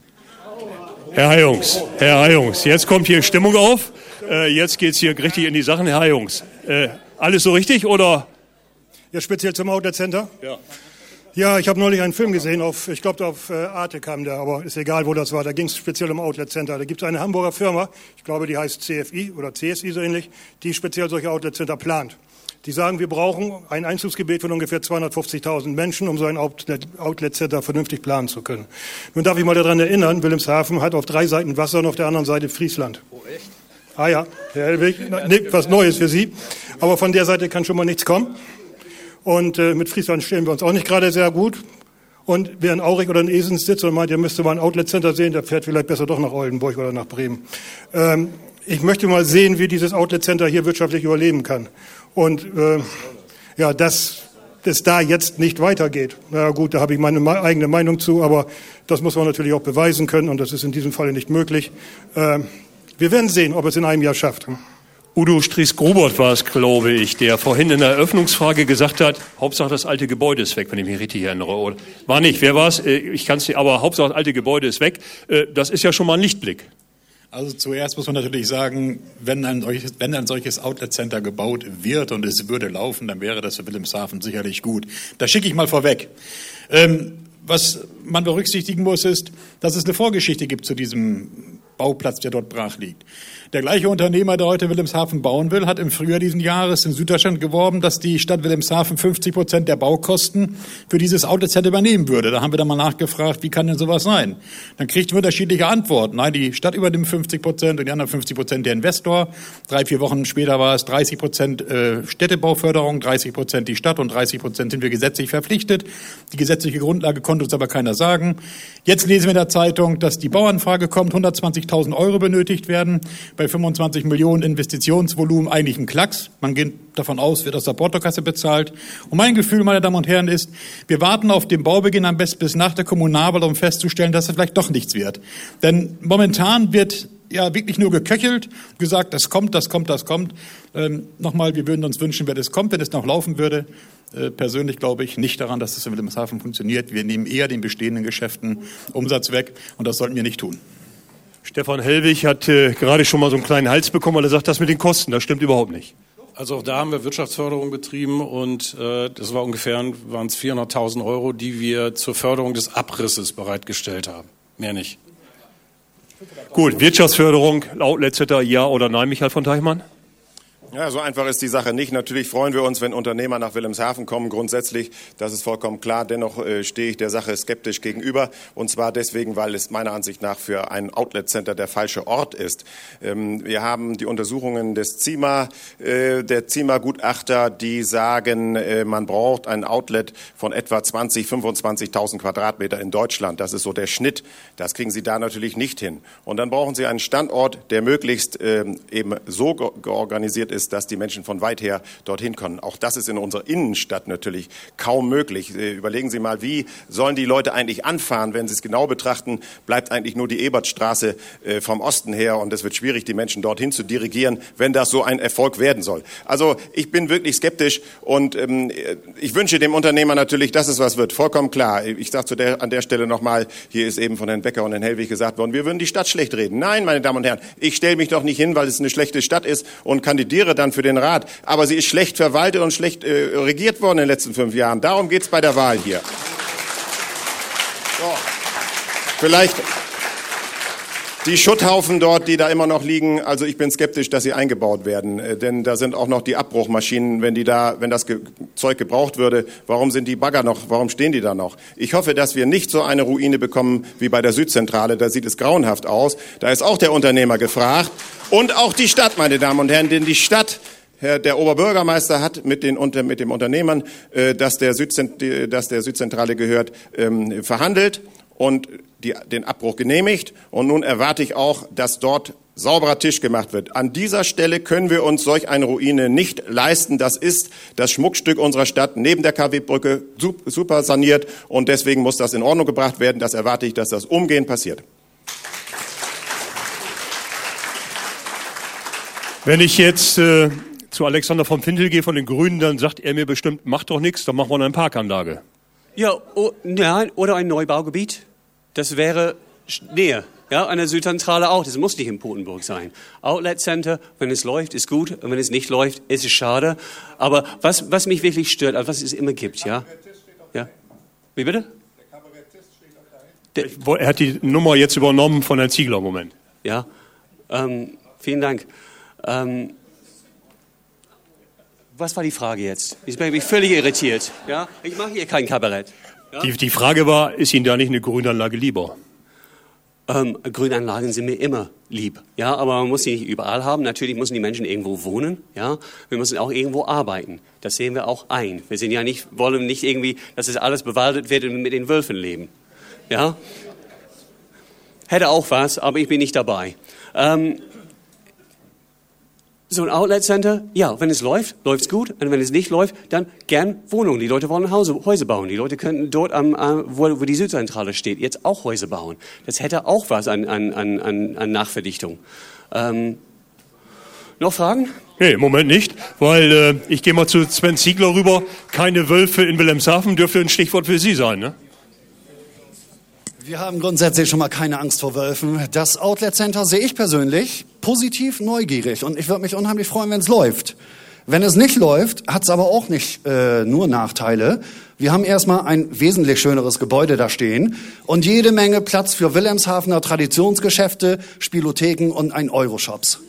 Herr Hajungs, jetzt kommt hier Stimmung auf. Jetzt geht's hier richtig in die Sachen. Herr Hajungs, alles so richtig oder? Ja, speziell zum Outlet Center? Ja. Ja, ich habe neulich einen Film gesehen, ich glaube auf Arte kam der, aber ist egal, wo das war. Da ging es speziell um Outlet Center. Da gibt es eine Hamburger Firma, ich glaube, die heißt CFI oder CSI so ähnlich, die speziell solche Outlet Center plant. Die sagen, wir brauchen ein Einzugsgebiet von ungefähr 250.000 Menschen, um so ein Outlet Center vernünftig planen zu können. Nun darf ich mal daran erinnern, Wilhelmshaven hat auf 3 Seiten Wasser und auf der anderen Seite Friesland. Oh, echt? Ah ja, Herr Hellwig, was Neues für Sie. Aber von der Seite kann schon mal nichts kommen. Und mit Friesland stehen wir uns auch nicht gerade sehr gut. Und wer in Aurich oder in Esens sitzt und meint, ihr müsst mal ein Outlet Center sehen, der fährt vielleicht besser doch nach Oldenburg oder nach Bremen. Ich möchte mal sehen, wie dieses Outlet Center hier wirtschaftlich überleben kann. Und ja, dass es da jetzt nicht weitergeht. Na gut, da habe ich meine eigene Meinung zu, aber das muss man natürlich auch beweisen können und das ist in diesem Falle nicht möglich. Wir werden sehen, ob es in einem Jahr schafft. Udo Stries-Grobert war es, glaube ich, der vorhin in der Eröffnungsfrage gesagt hat, Hauptsache das alte Gebäude ist weg, wenn ich mich richtig erinnere. Oder? War nicht, wer war es? Ich kann es nicht, aber Hauptsache das alte Gebäude ist weg. Das ist ja schon mal ein Lichtblick. Also zuerst muss man natürlich sagen, wenn ein solches Outlet Center gebaut wird und es würde laufen, dann wäre das für Wilhelmshaven sicherlich gut. Das schicke ich mal vorweg. Was man berücksichtigen muss, ist, dass es eine Vorgeschichte gibt zu diesem Bauplatz, der dort brach liegt. Der gleiche Unternehmer, der heute Wilhelmshaven bauen will, hat im Frühjahr diesen Jahres in Süddeutschland geworben, dass die Stadt Wilhelmshaven 50% der Baukosten für dieses Outlet Center übernehmen würde. Da haben wir dann mal nachgefragt, wie kann denn sowas sein? Dann kriegt man unterschiedliche Antworten. Nein, die Stadt übernimmt 50% und die anderen 50% der Investor. 3-4 Wochen später war es 30% Städtebauförderung, 30% die Stadt und 30% sind wir gesetzlich verpflichtet. Die gesetzliche Grundlage konnte uns aber keiner sagen. Jetzt lesen wir in der Zeitung, dass die Bauanfrage kommt, 120.000 Euro benötigt werden. Bei 25 Millionen Investitionsvolumen eigentlich ein Klacks. Man geht davon aus, wird aus der Portokasse bezahlt. Und mein Gefühl, meine Damen und Herren, ist, wir warten auf den Baubeginn am besten bis nach der Kommunalwahl, um festzustellen, dass es vielleicht doch nichts wird. Denn momentan wird ja wirklich nur geköchelt, gesagt, das kommt. Nochmal, wir würden uns wünschen, wenn es kommt, wenn es noch laufen würde. Persönlich glaube ich nicht daran, dass es in Wilhelmshaven funktioniert. Wir nehmen eher den bestehenden Geschäften Umsatz weg und das sollten wir nicht tun. Stefan Hellwig hat gerade schon mal so einen kleinen Hals bekommen, weil er sagt, das mit den Kosten, das stimmt überhaupt nicht. Also auch da haben wir Wirtschaftsförderung betrieben und das war waren es 400.000 Euro, die wir zur Förderung des Abrisses bereitgestellt haben. Mehr nicht. Gut, Wirtschaftsförderung, Outlet Center, ja oder nein, Michael von Teichmann? Ja, so einfach ist die Sache nicht. Natürlich freuen wir uns, wenn Unternehmer nach Wilhelmshaven kommen, grundsätzlich. Das ist vollkommen klar. Dennoch stehe ich der Sache skeptisch gegenüber. Und zwar deswegen, weil es meiner Ansicht nach für ein Outlet-Center der falsche Ort ist. Wir haben die Untersuchungen des CIMA, der CIMA-Gutachter, die sagen, man braucht ein Outlet von etwa 25.000 Quadratmeter in Deutschland. Das ist so der Schnitt. Das kriegen Sie da natürlich nicht hin. Und dann brauchen Sie einen Standort, der möglichst eben so organisiert ist, dass die Menschen von weit her dorthin kommen. Auch das ist in unserer Innenstadt natürlich kaum möglich. Überlegen Sie mal, wie sollen die Leute eigentlich anfahren? Wenn Sie es genau betrachten, bleibt eigentlich nur die Ebertstraße vom Osten her und es wird schwierig, die Menschen dorthin zu dirigieren, wenn das so ein Erfolg werden soll. Also ich bin wirklich skeptisch und ich wünsche dem Unternehmer natürlich, dass es was wird. Vollkommen klar. Ich sage an der Stelle nochmal, hier ist eben von Herrn Becker und Herrn Hellwig gesagt worden, wir würden die Stadt schlecht reden. Nein, meine Damen und Herren, ich stelle mich doch nicht hin, weil es eine schlechte Stadt ist und kandidiere dann für den Rat. Aber sie ist schlecht verwaltet und schlecht regiert worden in den letzten 5 Jahren. Darum geht's bei der Wahl hier. So. Vielleicht die Schutthaufen dort, die da immer noch liegen, also ich bin skeptisch, dass sie eingebaut werden, denn da sind auch noch die Abbruchmaschinen, wenn das Zeug gebraucht würde, warum sind die Bagger noch, warum stehen die da noch? Ich hoffe, dass wir nicht so eine Ruine bekommen wie bei der Südzentrale, da sieht es grauenhaft aus, da ist auch der Unternehmer gefragt und auch die Stadt, meine Damen und Herren, denn die Stadt, der Oberbürgermeister hat mit dem Unternehmern, dass der Südzentrale gehört, verhandelt und den Abbruch genehmigt. Und nun erwarte ich auch, dass dort sauberer Tisch gemacht wird. An dieser Stelle können wir uns solch eine Ruine nicht leisten. Das ist das Schmuckstück unserer Stadt neben der KW-Brücke, super saniert. Und deswegen muss das in Ordnung gebracht werden. Das erwarte ich, dass das umgehend passiert. Wenn ich jetzt zu Alexander vom Findel gehe von den Grünen, dann sagt er mir bestimmt, mach doch nichts, dann machen wir eine Parkanlage. Ja, nein, oder ein Neubaugebiet. Das wäre näher. Ja, an der Südzentrale auch. Das muss nicht in Potenburg sein. Outlet Center, wenn es läuft, ist gut. Und wenn es nicht läuft, ist es schade. Aber was mich wirklich stört, also was es immer gibt, ja. Ja. Wie bitte? Er hat die Nummer jetzt übernommen von Herrn Ziegler im Moment. Ja. Vielen Dank. Was war die Frage jetzt? Ich bin völlig irritiert. Ja? Ich mache hier kein Kabarett. Ja? Die Frage war, ist Ihnen da nicht eine Grünanlage lieber? Grünanlagen sind mir immer lieb. Ja, aber man muss sie nicht überall haben. Natürlich müssen die Menschen irgendwo wohnen. Ja, wir müssen auch irgendwo arbeiten. Das sehen wir auch ein. Wir sind ja nicht, wollen nicht irgendwie, dass es alles bewaldet wird und wir mit den Wölfen leben. Ja, hätte auch was, aber ich bin nicht dabei. So ein Outlet Center, ja, wenn es läuft, läuft's gut. Und wenn es nicht läuft, dann gern Wohnungen. Die Leute wollen Häuser bauen. Die Leute könnten dort, wo die Südzentrale steht, jetzt auch Häuser bauen. Das hätte auch was an Nachverdichtung. Noch Fragen? Nee, im Moment nicht, weil ich gehe mal zu Sven Ziegler rüber. Keine Wölfe in Wilhelmshaven dürfte ein Stichwort für Sie sein, ne? Wir haben grundsätzlich schon mal keine Angst vor Wölfen. Das Outlet Center sehe ich persönlich positiv neugierig und ich würde mich unheimlich freuen, wenn es läuft. Wenn es nicht läuft, hat es aber auch nicht nur Nachteile. Wir haben erstmal ein wesentlich schöneres Gebäude da stehen und jede Menge Platz für Wilhelmshavener Traditionsgeschäfte, Spielotheken und ein Euroshops.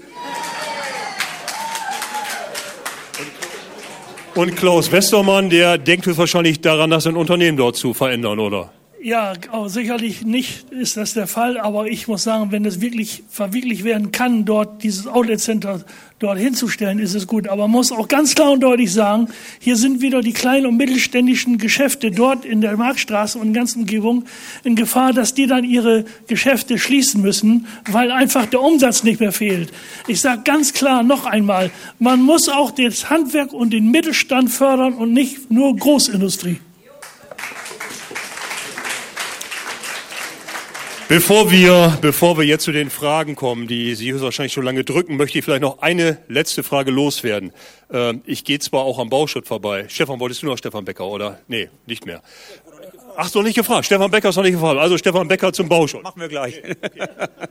Und Klaus Westermann, der denkt wahrscheinlich daran, das ein Unternehmen dort zu verändern, oder? Ja, sicherlich nicht ist das der Fall, aber ich muss sagen, wenn es wirklich verwirklicht werden kann, dort dieses Outlet Center dort hinzustellen, ist es gut. Aber man muss auch ganz klar und deutlich sagen, hier sind wieder die kleinen und mittelständischen Geschäfte dort in der Marktstraße und ganzen Umgebung in Gefahr, dass die dann ihre Geschäfte schließen müssen, weil einfach der Umsatz nicht mehr fehlt. Ich sage ganz klar noch einmal, man muss auch das Handwerk und den Mittelstand fördern und nicht nur Großindustrie. Bevor wir jetzt zu den Fragen kommen, die Sie wahrscheinlich schon lange drücken, möchte ich vielleicht noch eine letzte Frage loswerden. Ich gehe zwar auch am Bauschritt vorbei. Stefan, wolltest du noch Stefan Becker, oder? Nee, nicht mehr. Ach so, nicht gefragt. Stefan Becker ist noch nicht gefragt. Also Stefan Becker zum Bauschutz. Machen wir gleich. Okay.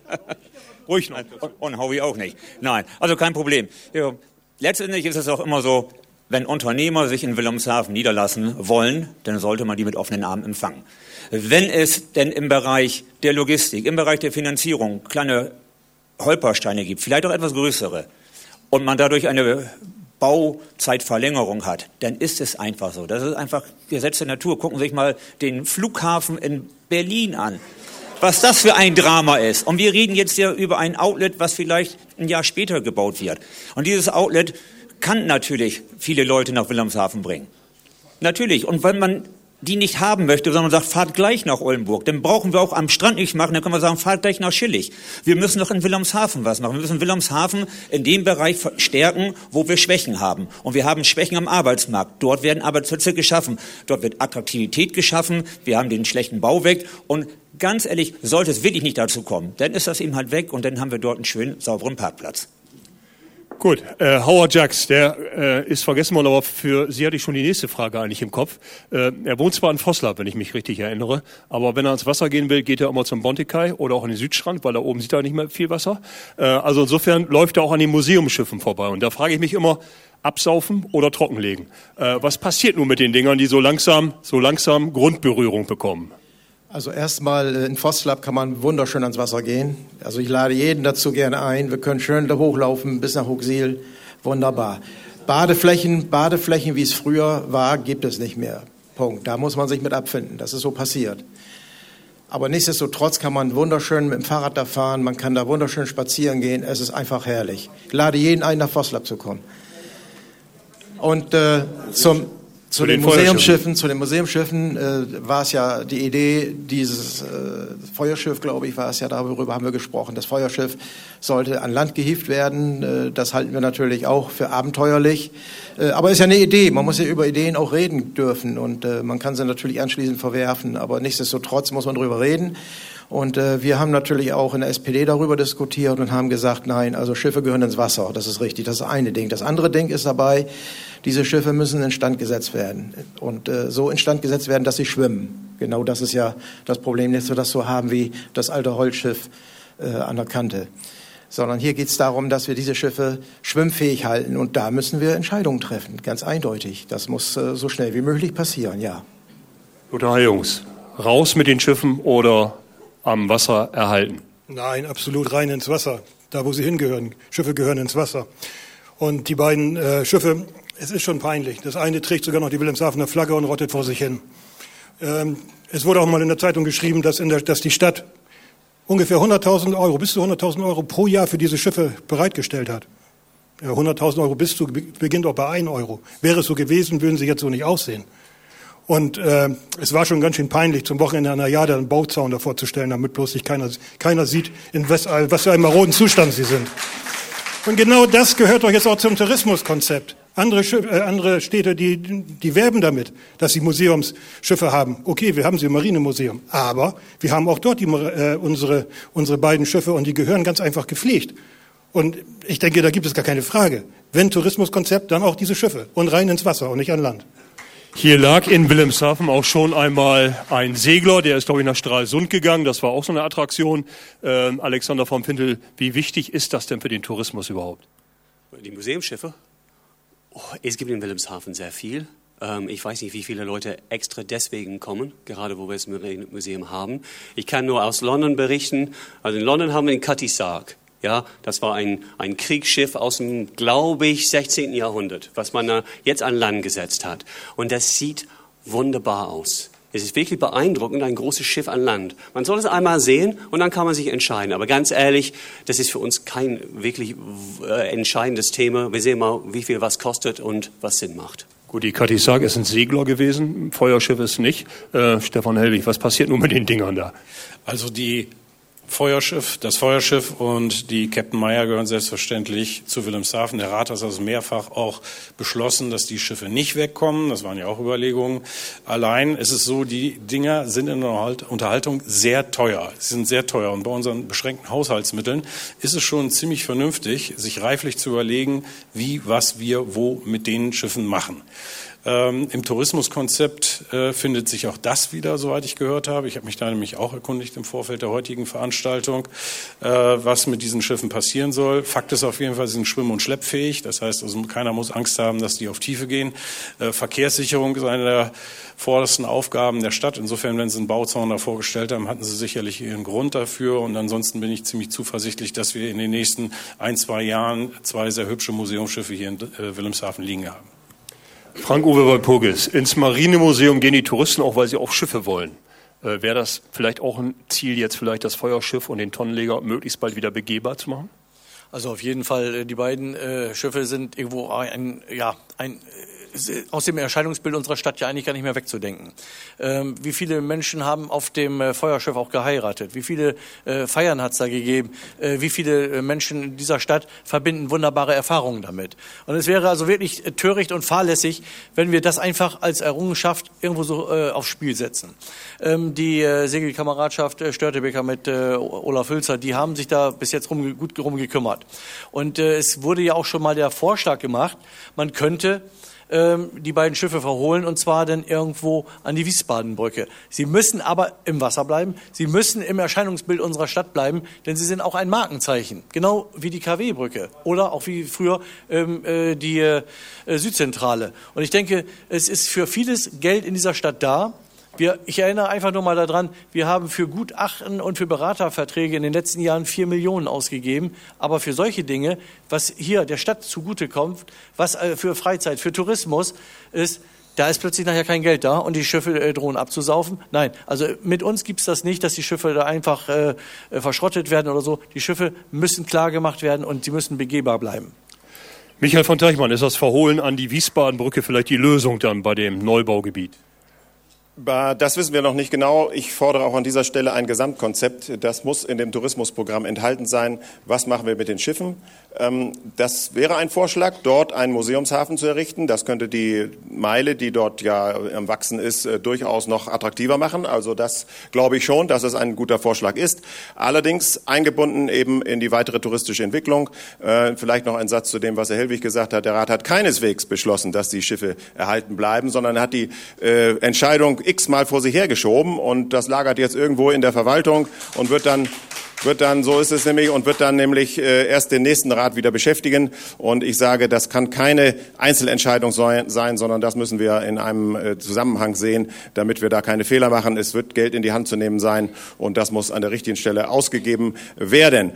Ruhig noch. Und Howie auch nicht. Nein, also kein Problem. Ja, letztendlich ist es auch immer so, wenn Unternehmer sich in Wilhelmshaven niederlassen wollen, dann sollte man die mit offenen Armen empfangen. Wenn es denn im Bereich der Logistik, im Bereich der Finanzierung kleine Holpersteine gibt, vielleicht auch etwas größere, und man dadurch eine Bauzeitverlängerung hat, dann ist es einfach so. Das ist einfach Gesetz der Natur. Gucken Sie sich mal den Flughafen in Berlin an. Was das für ein Drama ist. Und wir reden jetzt ja über ein Outlet, was vielleicht ein Jahr später gebaut wird. Und dieses Outlet kann natürlich viele Leute nach Wilhelmshaven bringen. Natürlich. Und wenn man die nicht haben möchte, sondern sagt, fahrt gleich nach Oldenburg, dann brauchen wir auch am Strand nichts machen, dann können wir sagen, fahrt gleich nach Schillig. Wir müssen doch in Wilhelmshaven was machen. Wir müssen Wilhelmshaven in dem Bereich stärken, wo wir Schwächen haben. Und wir haben Schwächen am Arbeitsmarkt. Dort werden Arbeitsplätze geschaffen. Dort wird Attraktivität geschaffen. Wir haben den schlechten Bau weg. Und ganz ehrlich, sollte es wirklich nicht dazu kommen, dann ist das eben halt weg und dann haben wir dort einen schönen, sauberen Parkplatz. Gut, Howard Jacks, der ist vergessen worden, aber für Sie hatte ich schon die nächste Frage eigentlich im Kopf. Er wohnt zwar in Voslab, wenn ich mich richtig erinnere, aber wenn er ans Wasser gehen will, geht er immer zum Bontekai oder auch an den Südstrand, weil da oben sieht er nicht mehr viel Wasser. Also insofern läuft er auch an den Museumsschiffen vorbei. Und da frage ich mich immer, absaufen oder trockenlegen? Was passiert nun mit den Dingern, die so langsam Grundberührung bekommen? Also erstmal in Voslab kann man wunderschön ans Wasser gehen. Also ich lade jeden dazu gerne ein. Wir können schön da hochlaufen bis nach Huxil. Wunderbar. Badeflächen, wie es früher war, gibt es nicht mehr. Punkt. Da muss man sich mit abfinden. Das ist so passiert. Aber nichtsdestotrotz kann man wunderschön mit dem Fahrrad da fahren. Man kann da wunderschön spazieren gehen. Es ist einfach herrlich. Ich lade jeden ein, nach Voslab zu kommen. Und zu den Museumsschiffen war es ja die Idee, dieses Feuerschiff, glaube ich, war es ja, darüber haben wir gesprochen. Das Feuerschiff sollte an Land gehievt werden. Das halten wir natürlich auch für abenteuerlich. Aber ist ja eine Idee. Man muss ja über Ideen auch reden dürfen. Und man kann sie natürlich anschließend verwerfen. Aber nichtsdestotrotz muss man drüber reden. Und wir haben natürlich auch in der SPD darüber diskutiert und haben gesagt, nein, also Schiffe gehören ins Wasser. Das ist richtig, das ist eine Ding. Das andere Ding ist dabei, diese Schiffe müssen instand gesetzt werden. Und so instand gesetzt werden, dass sie schwimmen. Genau das ist ja das Problem, nicht so das so haben wie das alte Holzschiff an der Kante. Sondern hier geht es darum, dass wir diese Schiffe schwimmfähig halten. Und da müssen wir Entscheidungen treffen, ganz eindeutig. Das muss so schnell wie möglich passieren, ja. Lothar Heijungs, raus mit den Schiffen oder am Wasser erhalten? Nein, absolut rein ins Wasser, da wo sie hingehören. Schiffe gehören ins Wasser. Und die beiden Schiffe, es ist schon peinlich. Das eine trägt sogar noch die Wilhelmshavener Flagge und rottet vor sich hin. Es wurde auch mal in der Zeitung geschrieben, dass die Stadt ungefähr 100.000 Euro, bis zu 100.000 Euro pro Jahr für diese Schiffe bereitgestellt hat. 100.000 Euro bis zu beginnt auch bei 1 Euro. Wäre es so gewesen, würden sie jetzt so nicht aussehen. Und es war schon ganz schön peinlich, zum Wochenende an der Jade einen Bauzaun davor zu stellen, damit bloß sich keiner sieht, in was für einem maroden Zustand sie sind. Und genau das gehört doch jetzt auch zum Tourismuskonzept. Andere Städte, die werben damit, dass sie Museumsschiffe haben. Okay, wir haben sie im Marinemuseum, aber wir haben auch dort unsere beiden Schiffe und die gehören ganz einfach gepflegt. Und ich denke, da gibt es gar keine Frage. Wenn Tourismuskonzept, dann auch diese Schiffe und rein ins Wasser und nicht an Land. Hier lag in Wilhelmshaven auch schon einmal ein Segler, der ist, glaube ich, nach Stralsund gegangen. Das war auch so eine Attraktion. Alexander von Pintel, wie wichtig ist das denn für den Tourismus überhaupt? Die Museumsschiffe? Oh, es gibt in Wilhelmshaven sehr viel. Ich weiß nicht, wie viele Leute extra deswegen kommen, gerade wo wir das Museum haben. Ich kann nur aus London berichten. Also in London haben wir den Cutty Sark. Ja, das war ein Kriegsschiff aus dem, glaube ich, 16. Jahrhundert, was man jetzt an Land gesetzt hat. Und das sieht wunderbar aus. Es ist wirklich beeindruckend, ein großes Schiff an Land. Man soll es einmal sehen und dann kann man sich entscheiden. Aber ganz ehrlich, das ist für uns kein wirklich entscheidendes Thema. Wir sehen mal, wie viel was kostet und was Sinn macht. Gut, die Cutty Sark ist ein Segler gewesen, Feuerschiff ist nicht. Stefan Hellwig, was passiert nun mit den Dingern da? Also das Feuerschiff und die Captain Meyer gehören selbstverständlich zu Wilhelmshaven. Der Rat hat also mehrfach auch beschlossen, dass die Schiffe nicht wegkommen. Das waren ja auch Überlegungen. Allein ist es so, die Dinger sind in der Unterhaltung sehr teuer. Sie sind sehr teuer. Und bei unseren beschränkten Haushaltsmitteln ist es schon ziemlich vernünftig, sich reiflich zu überlegen, was wir wo mit den Schiffen machen. Im Tourismuskonzept findet sich auch das wieder, soweit ich gehört habe. Ich habe mich da nämlich auch erkundigt im Vorfeld der heutigen Veranstaltung, was mit diesen Schiffen passieren soll. Fakt ist auf jeden Fall, sie sind schwimm- und schleppfähig. Das heißt, also keiner muss Angst haben, dass die auf Tiefe gehen. Verkehrssicherung ist eine der vordersten Aufgaben der Stadt. Insofern, wenn sie einen Bauzaun da vorgestellt haben, hatten sie sicherlich ihren Grund dafür. Und ansonsten bin ich ziemlich zuversichtlich, dass wir in den nächsten 1-2 Jahren 2 sehr hübsche Museumsschiffe hier in Wilhelmshaven liegen haben. Frank-Uwe Walpurgis, ins Marinemuseum gehen die Touristen auch, weil sie auf Schiffe wollen. Wäre das vielleicht auch ein Ziel, jetzt vielleicht das Feuerschiff und den Tonnenleger möglichst bald wieder begehbar zu machen? Also auf jeden Fall, die beiden Schiffe sind irgendwo aus dem Erscheinungsbild unserer Stadt ja eigentlich gar nicht mehr wegzudenken. Wie viele Menschen haben auf dem Feuerschiff auch geheiratet? Wie viele Feiern hat es da gegeben? Wie viele Menschen in dieser Stadt verbinden wunderbare Erfahrungen damit? Und es wäre also wirklich töricht und fahrlässig, wenn wir das einfach als Errungenschaft irgendwo so aufs Spiel setzen. Die Segelkameradschaft Störtebeker mit Olaf Hülzer, die haben sich da bis jetzt gut gekümmert. Und es wurde ja auch schon mal der Vorschlag gemacht, man könnte die beiden Schiffe verholen, und zwar dann irgendwo an die Wiesbadenbrücke. Sie müssen aber im Wasser bleiben, sie müssen im Erscheinungsbild unserer Stadt bleiben, denn sie sind auch ein Markenzeichen, genau wie die KW-Brücke oder auch wie früher die Südzentrale. Und ich denke, es ist für vieles Geld in dieser Stadt da. Ich erinnere einfach nur mal daran, wir haben für Gutachten und für Beraterverträge in den letzten Jahren 4 Millionen ausgegeben. Aber für solche Dinge, was hier der Stadt zugutekommt, was für Freizeit, für Tourismus ist, da ist plötzlich nachher kein Geld da und die Schiffe drohen abzusaufen. Nein, also mit uns gibt's das nicht, dass die Schiffe da einfach verschrottet werden oder so. Die Schiffe müssen klar gemacht werden und sie müssen begehbar bleiben. Michael von Teichmann, ist das Verholen an die Wiesbadenbrücke vielleicht die Lösung dann bei dem Neubaugebiet? Das wissen wir noch nicht genau. Ich fordere auch an dieser Stelle ein Gesamtkonzept. Das muss in dem Tourismusprogramm enthalten sein. Was machen wir mit den Schiffen? Das wäre ein Vorschlag, dort einen Museumshafen zu errichten. Das könnte die Meile, die dort ja am Wachsen ist, durchaus noch attraktiver machen. Also das glaube ich schon, dass es ein guter Vorschlag ist. Allerdings eingebunden eben in die weitere touristische Entwicklung. Vielleicht noch ein Satz zu dem, was Herr Hellwig gesagt hat. Der Rat hat keineswegs beschlossen, dass die Schiffe erhalten bleiben, sondern er hat die Entscheidung x-mal vor sich hergeschoben und das lagert jetzt irgendwo in der Verwaltung und wird dann, so ist es nämlich, und wird dann nämlich erst den nächsten Rat wieder beschäftigen. Und ich sage, das kann keine Einzelentscheidung sein, sondern das müssen wir in einem Zusammenhang sehen, damit wir da keine Fehler machen. Es wird Geld in die Hand zu nehmen sein und das muss an der richtigen Stelle ausgegeben werden.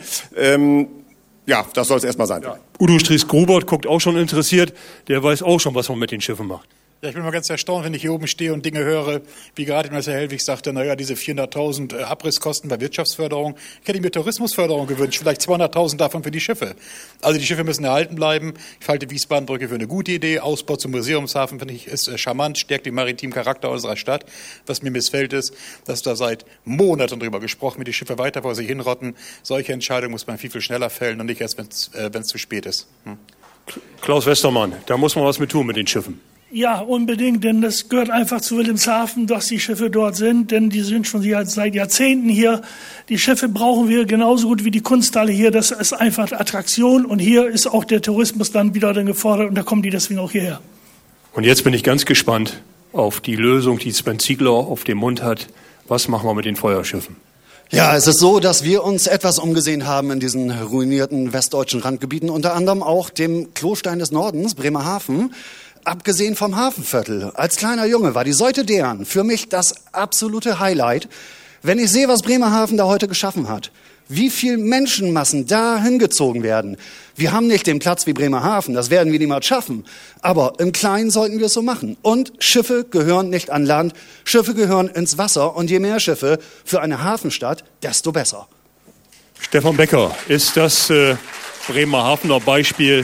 Ja, das soll es erstmal sein. Ja. Udo Stries-Grubert guckt auch schon interessiert. Der weiß auch schon, was man mit den Schiffen macht. Ja, ich bin mal ganz erstaunt, wenn ich hier oben stehe und Dinge höre, wie gerade Herr Hellwig sagte, naja, diese 400.000 Abrisskosten bei Wirtschaftsförderung. Ich hätte mir Tourismusförderung gewünscht, vielleicht 200.000 davon für die Schiffe. Also die Schiffe müssen erhalten bleiben. Ich halte Wiesbadenbrücke für eine gute Idee. Ausbau zum Museumshafen finde ich ist charmant, stärkt den maritimen Charakter unserer Stadt. Was mir missfällt ist, dass da seit Monaten drüber gesprochen wird, die Schiffe weiter vor sich hinrotten. Solche Entscheidungen muss man viel, viel schneller fällen und nicht erst, wenn es zu spät ist. Klaus Westermann, da muss man was mit tun mit den Schiffen. Ja, unbedingt, denn das gehört einfach zu Wilhelmshaven, dass die Schiffe dort sind, denn die sind schon seit Jahrzehnten hier. Die Schiffe brauchen wir genauso gut wie die Kunsthalle hier. Das ist einfach eine Attraktion und hier ist auch der Tourismus dann wieder gefordert und da kommen die deswegen auch hierher. Und jetzt bin ich ganz gespannt auf die Lösung, die Sven Ziegler auf dem Mund hat. Was machen wir mit den Feuerschiffen? Ja, es ist so, dass wir uns etwas umgesehen haben in diesen ruinierten westdeutschen Randgebieten, unter anderem auch dem Klostein des Nordens, Bremerhaven. Abgesehen vom Hafenviertel, als kleiner Junge war die Seute Deren für mich das absolute Highlight. Wenn ich sehe, was Bremerhaven da heute geschaffen hat, wie viel Menschenmassen da hingezogen werden. Wir haben nicht den Platz wie Bremerhaven, das werden wir niemals schaffen. Aber im Kleinen sollten wir es so machen. Und Schiffe gehören nicht an Land, Schiffe gehören ins Wasser. Und je mehr Schiffe für eine Hafenstadt, desto besser. Stefan Becker, ist das Bremerhavener Beispiel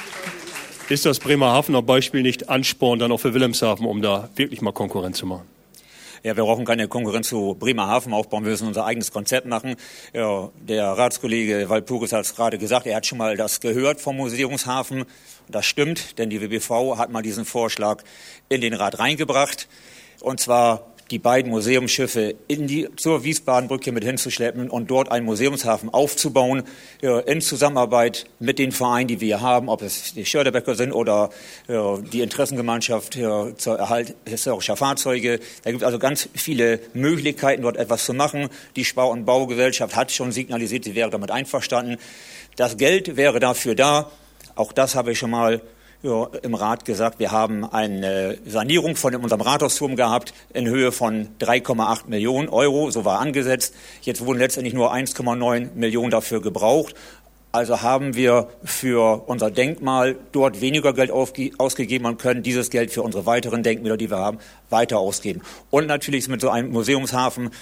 nicht Ansporn dann auch für Wilhelmshaven, um da wirklich mal Konkurrenz zu machen? Ja, wir brauchen keine Konkurrenz zu Bremerhaven aufbauen. Wir müssen unser eigenes Konzept machen. Ja, der Ratskollege Walpurgis hat es gerade gesagt. Er hat schon mal das gehört vom Museumshafen. Das stimmt, denn die WBV hat mal diesen Vorschlag in den Rat reingebracht. Und zwar die beiden Museumsschiffe zur Wiesbadenbrücke mit hinzuschleppen und dort einen Museumshafen aufzubauen, in Zusammenarbeit mit den Vereinen, die wir haben, ob es die Schördebecker sind oder die Interessengemeinschaft zur Erhalt historischer Fahrzeuge. Da gibt es also ganz viele Möglichkeiten, dort etwas zu machen. Die Spar- und Baugesellschaft hat schon signalisiert, sie wäre damit einverstanden. Das Geld wäre dafür da. Auch das habe ich schon mal im Rat gesagt, wir haben eine Sanierung von unserem Rathausturm gehabt in Höhe von 3,8 Millionen Euro, so war angesetzt. Jetzt wurden letztendlich nur 1,9 Millionen dafür gebraucht. Also haben wir für unser Denkmal dort weniger Geld ausgegeben und können dieses Geld für unsere weiteren Denkmäler, die wir haben, weiter ausgeben. Und natürlich ist mit so einem Museumshafen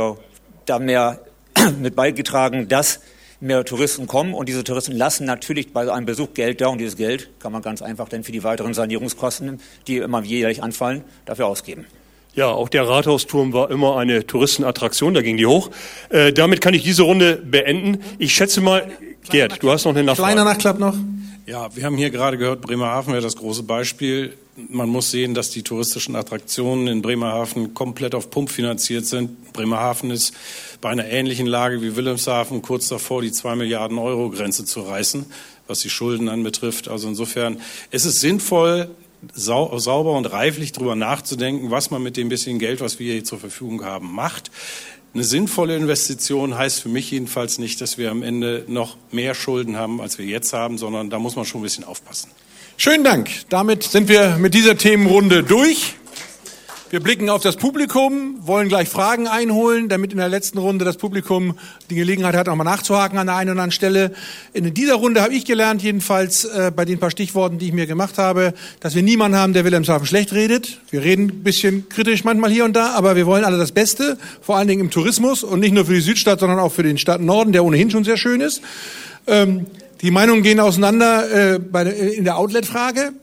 da mehr mit beigetragen, dass mehr Touristen kommen und diese Touristen lassen natürlich bei einem Besuch Geld da und dieses Geld kann man ganz einfach dann für die weiteren Sanierungskosten, die immer jährlich anfallen, dafür ausgeben. Ja, auch der Rathausturm war immer eine Touristenattraktion, da ging die hoch. Damit kann ich diese Runde beenden. Ich schätze mal, Gerd, du hast noch eine Nachfrage. Kleiner Nachklapp noch. Ja, wir haben hier gerade gehört, Bremerhaven wäre das große Beispiel. Man muss sehen, dass die touristischen Attraktionen in Bremerhaven komplett auf Pump finanziert sind. Bremerhaven ist bei einer ähnlichen Lage wie Wilhelmshaven kurz davor, die 2 Milliarden Euro Grenze zu reißen, was die Schulden anbetrifft. Also insofern ist es sinnvoll, sauber und reiflich darüber nachzudenken, was man mit dem bisschen Geld, was wir hier zur Verfügung haben, macht. Eine sinnvolle Investition heißt für mich jedenfalls nicht, dass wir am Ende noch mehr Schulden haben, als wir jetzt haben, sondern da muss man schon ein bisschen aufpassen. Schönen Dank. Damit sind wir mit dieser Themenrunde durch. Wir blicken auf das Publikum, wollen gleich Fragen einholen, damit in der letzten Runde das Publikum die Gelegenheit hat, nochmal nachzuhaken an der einen oder anderen Stelle. In dieser Runde habe ich gelernt, jedenfalls bei den paar Stichworten, die ich mir gemacht habe, dass wir niemanden haben, der Wilhelmshaven schlecht redet. Wir reden ein bisschen kritisch manchmal hier und da, aber wir wollen alle das Beste, vor allen Dingen im Tourismus und nicht nur für die Südstadt, sondern auch für den Stadtnorden, der ohnehin schon sehr schön ist. Die Meinungen gehen auseinander in der Outlet-Frage.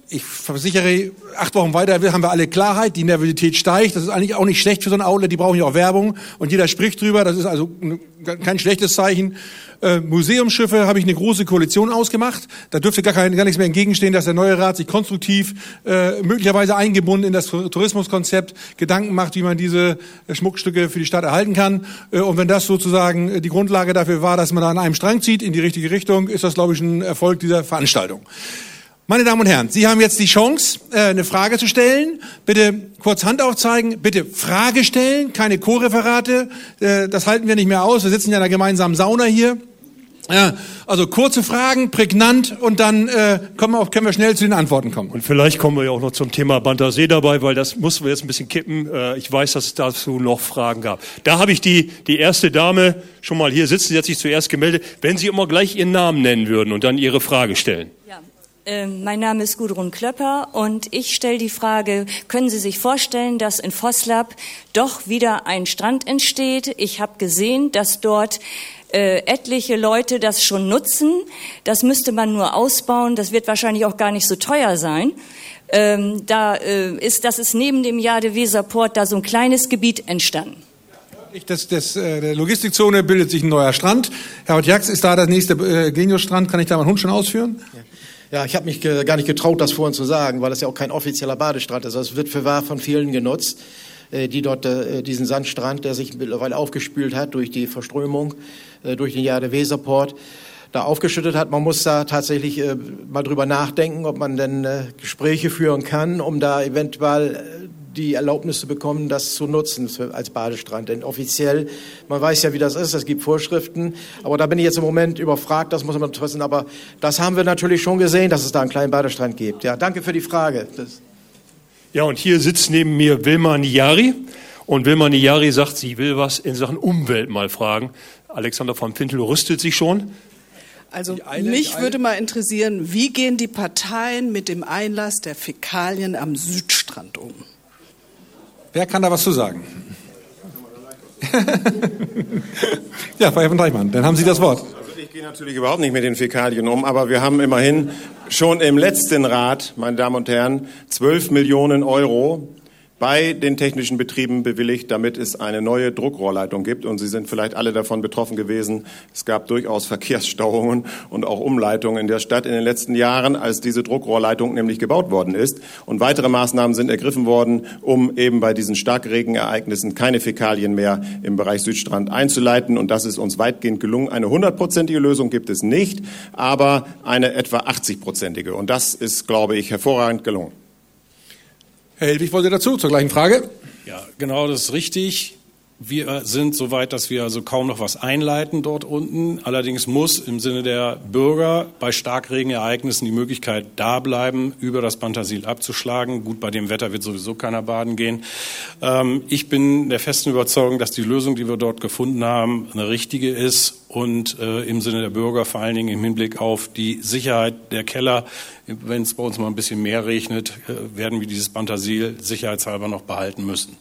ich versichere, 8 Wochen weiter haben wir alle Klarheit, die Nervosität steigt, das ist eigentlich auch nicht schlecht für so ein Outlet, die brauchen ja auch Werbung und jeder spricht drüber, das ist also kein schlechtes Zeichen. Museumsschiffe habe ich eine große Koalition ausgemacht, da dürfte gar nichts mehr entgegenstehen, dass der neue Rat sich konstruktiv, möglicherweise eingebunden in das Tourismuskonzept Gedanken macht, wie man diese Schmuckstücke für die Stadt erhalten kann und wenn das sozusagen die Grundlage dafür war, dass man da an einem Strang zieht in die richtige Richtung, ist das, glaube ich, ein Erfolg dieser Veranstaltung. Meine Damen und Herren, Sie haben jetzt die Chance, eine Frage zu stellen. Bitte kurz Hand aufzeigen, bitte Frage stellen, keine Co-Referate. Das halten wir nicht mehr aus. Wir sitzen ja in einer gemeinsamen Sauna hier. Also kurze Fragen, prägnant und dann können wir schnell zu den Antworten kommen. Und vielleicht kommen wir ja auch noch zum Thema Bantersee dabei, weil das mussten wir jetzt ein bisschen kippen. Ich weiß, dass es dazu noch Fragen gab. Da habe ich die erste Dame schon mal hier sitzen. Sie hat sich zuerst gemeldet. Wenn Sie immer gleich Ihren Namen nennen würden und dann Ihre Frage stellen. Ja. Mein Name ist Gudrun Klöpper und ich stelle die Frage, können Sie sich vorstellen, dass in Voslab doch wieder ein Strand entsteht? Ich habe gesehen, dass dort etliche Leute das schon nutzen. Das müsste man nur ausbauen. Das wird wahrscheinlich auch gar nicht so teuer sein. Das ist neben dem Jade-Weser-Port da so ein kleines Gebiet entstanden. Der Logistikzone bildet sich ein neuer Strand. Herbert Jax, ist da der nächste Genius-Strand? Kann ich da meinen Hund schon ausführen? Ja, ich habe mich gar nicht getraut, das vorhin zu sagen, weil das ja auch kein offizieller Badestrand ist. Also es wird für wahr von vielen genutzt, die dort diesen Sandstrand, der sich mittlerweile aufgespült hat durch die Verströmung, durch den Jade-Weser-Port, da aufgeschüttet hat. Man muss da tatsächlich mal drüber nachdenken, ob man denn Gespräche führen kann, um da eventuell die Erlaubnis zu bekommen, das zu nutzen als Badestrand. Denn offiziell, man weiß ja, wie das ist, es gibt Vorschriften, aber da bin ich jetzt im Moment überfragt, das muss man wissen, aber das haben wir natürlich schon gesehen, dass es da einen kleinen Badestrand gibt. Ja, danke für die Frage. Ja, und hier sitzt neben mir Wilma Niyari und Wilma Niyari sagt, sie will was in Sachen Umwelt mal fragen. Alexander von Fintel rüstet sich schon. Also mich würde mal interessieren, wie gehen die Parteien mit dem Einlass der Fäkalien am Südstrand um? Wer kann da was zu sagen? Ja, Frau Deichmann, dann haben Sie das Wort. Also ich gehe natürlich überhaupt nicht mit den Fäkalien um, aber wir haben immerhin schon im letzten Rat, meine Damen und Herren, 12 Millionen Euro bei den technischen Betrieben bewilligt, damit es eine neue Druckrohrleitung gibt. Und Sie sind vielleicht alle davon betroffen gewesen. Es gab durchaus Verkehrsstauungen und auch Umleitungen in der Stadt in den letzten Jahren, als diese Druckrohrleitung nämlich gebaut worden ist. Und weitere Maßnahmen sind ergriffen worden, um eben bei diesen Starkregenereignissen keine Fäkalien mehr im Bereich Südstrand einzuleiten. Und das ist uns weitgehend gelungen. Eine 100-prozentige Lösung gibt es nicht, aber eine etwa 80-prozentige. Und das ist, glaube ich, hervorragend gelungen. Herr Helwig wollte dazu, zur gleichen Frage. Ja, genau, das ist richtig. Wir sind so weit, dass wir also kaum noch was einleiten dort unten. Allerdings muss im Sinne der Bürger bei Starkregenereignissen die Möglichkeit da bleiben, über das Bantasil abzuschlagen. Gut, bei dem Wetter wird sowieso keiner baden gehen. Ich bin der festen Überzeugung, dass die Lösung, die wir dort gefunden haben, eine richtige ist und im Sinne der Bürger, vor allen Dingen im Hinblick auf die Sicherheit der Keller. Wenn es bei uns mal ein bisschen mehr regnet, werden wir dieses Bantasil sicherheitshalber noch behalten müssen.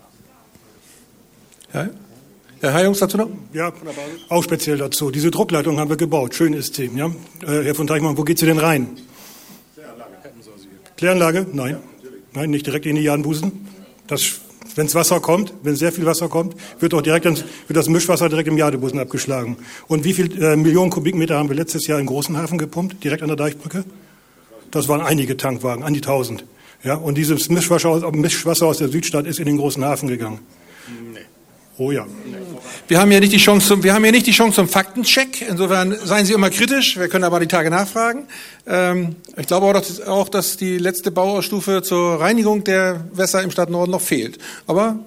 Ja. Herr Jungs, dazu noch? Ja, auch speziell dazu. Diese Druckleitung haben wir gebaut. Schön ist sie. Ja? Herr von Deichmann, wo geht sie denn rein? Kläranlage? Nein. Nein, nicht direkt in die Jadenbusen. Wenn Wasser kommt, wenn sehr viel Wasser kommt, wird das Mischwasser direkt im Jadebusen abgeschlagen. Und wie viel Millionen Kubikmeter haben wir letztes Jahr im Großen Hafen gepumpt, direkt an der Deichbrücke? Das waren einige Tankwagen, an die 1000. Ja? Und dieses Mischwasser aus der Südstadt ist in den Großen Hafen gegangen. Nee. Oh ja. Wir haben ja nicht die Chance zum Faktencheck. Insofern seien Sie immer kritisch. Wir können aber die Tage nachfragen. Ich glaube auch, dass die letzte Baustufe zur Reinigung der Wässer im Stadtnorden noch fehlt. Aber,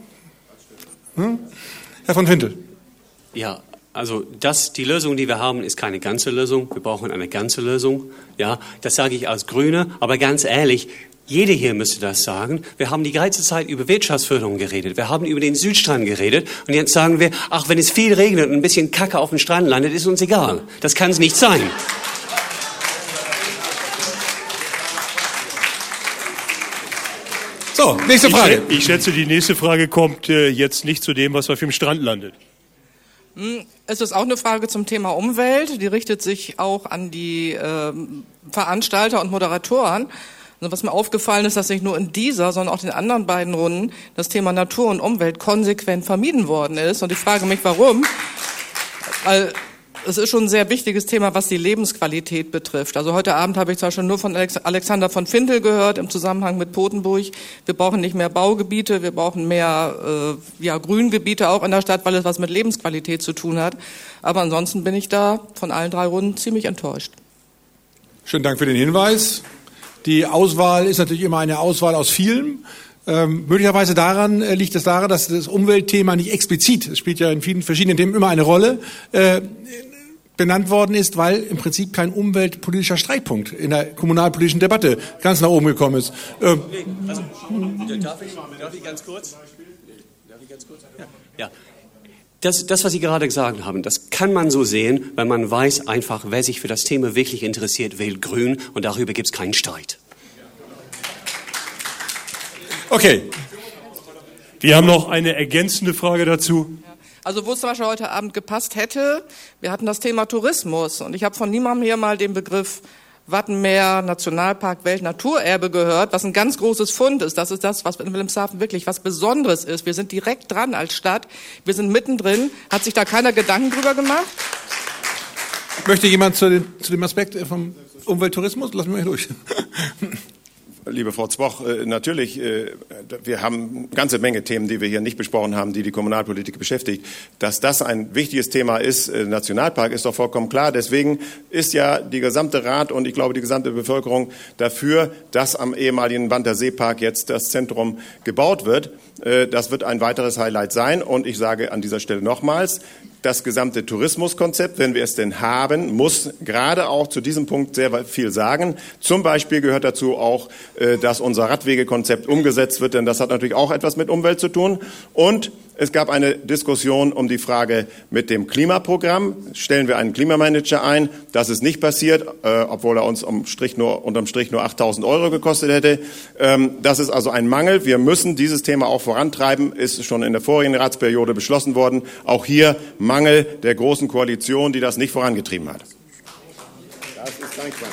Herr von Fintel. Ja, also die Lösung, die wir haben, ist keine ganze Lösung. Wir brauchen eine ganze Lösung. Ja, das sage ich als Grüne. Aber ganz ehrlich, jeder hier müsste das sagen. Wir haben die ganze Zeit über Wirtschaftsförderung geredet. Wir haben über den Südstrand geredet. Und jetzt sagen wir, ach, wenn es viel regnet und ein bisschen Kacke auf dem Strand landet, ist uns egal. Das kann es nicht sein. So, nächste Frage. Ich schätze, die nächste Frage kommt jetzt nicht zu dem, was auf dem Strand landet. Es ist auch eine Frage zum Thema Umwelt. Die richtet sich auch an die Veranstalter und Moderatoren. Also was mir aufgefallen ist, dass nicht nur in dieser, sondern auch in den anderen beiden Runden das Thema Natur und Umwelt konsequent vermieden worden ist. Und ich frage mich, warum? Weil es ist schon ein sehr wichtiges Thema, was die Lebensqualität betrifft. Also heute Abend habe ich zum Beispiel nur von Alexander von Fintel gehört im Zusammenhang mit Potenburg. Wir brauchen nicht mehr Baugebiete, wir brauchen mehr Grüngebiete auch in der Stadt, weil es was mit Lebensqualität zu tun hat. Aber ansonsten bin ich da von allen 3 Runden ziemlich enttäuscht. Schönen Dank für den Hinweis. Die Auswahl ist natürlich immer eine Auswahl aus vielen. Möglicherweise liegt es daran, dass das Umweltthema nicht explizit, es spielt ja in vielen verschiedenen Themen immer eine Rolle, benannt worden ist, weil im Prinzip kein umweltpolitischer Streitpunkt in der kommunalpolitischen Debatte ganz nach oben gekommen ist. Darf ich ganz kurz? Ja. Das, was Sie gerade gesagt haben, das kann man so sehen, weil man weiß einfach, wer sich für das Thema wirklich interessiert, wählt Grün und darüber gibt es keinen Streit. Okay. Wir haben noch eine ergänzende Frage dazu. Also wo es zum Beispiel heute Abend gepasst hätte, wir hatten das Thema Tourismus und ich habe von niemandem hier mal den Begriff Wattenmeer, Nationalpark, Weltnaturerbe gehört, was ein ganz großes Fund ist. Das ist das, was in Wilhelmshaven wirklich was Besonderes ist. Wir sind direkt dran als Stadt, wir sind mittendrin. Hat sich da keiner Gedanken drüber gemacht? Möchte jemand zu dem Aspekt vom Umwelttourismus? Lassen wir mal durch. Liebe Frau Zwoch, natürlich, wir haben eine ganze Menge Themen, die wir hier nicht besprochen haben, die Kommunalpolitik beschäftigt. Dass das ein wichtiges Thema ist, Nationalpark, ist doch vollkommen klar. Deswegen ist ja die gesamte Rat und ich glaube die gesamte Bevölkerung dafür, dass am ehemaligen Banter Seepark jetzt das Zentrum gebaut wird. Das wird ein weiteres Highlight sein. Und ich sage an dieser Stelle nochmals, das gesamte Tourismuskonzept, wenn wir es denn haben, muss gerade auch zu diesem Punkt sehr viel sagen. Zum Beispiel gehört dazu auch, dass unser Radwegekonzept umgesetzt wird, denn das hat natürlich auch etwas mit Umwelt zu tun. Und es gab eine Diskussion um die Frage mit dem Klimaprogramm. Stellen wir einen Klimamanager ein? Das ist nicht passiert, obwohl er uns unterm Strich nur 8.000 Euro gekostet hätte. Das ist also ein Mangel. Wir müssen dieses Thema auch vorantreiben. Ist schon in der vorigen Ratsperiode beschlossen worden. Auch hier Mangel der großen Koalition, die das nicht vorangetrieben hat. Das ist dankbar.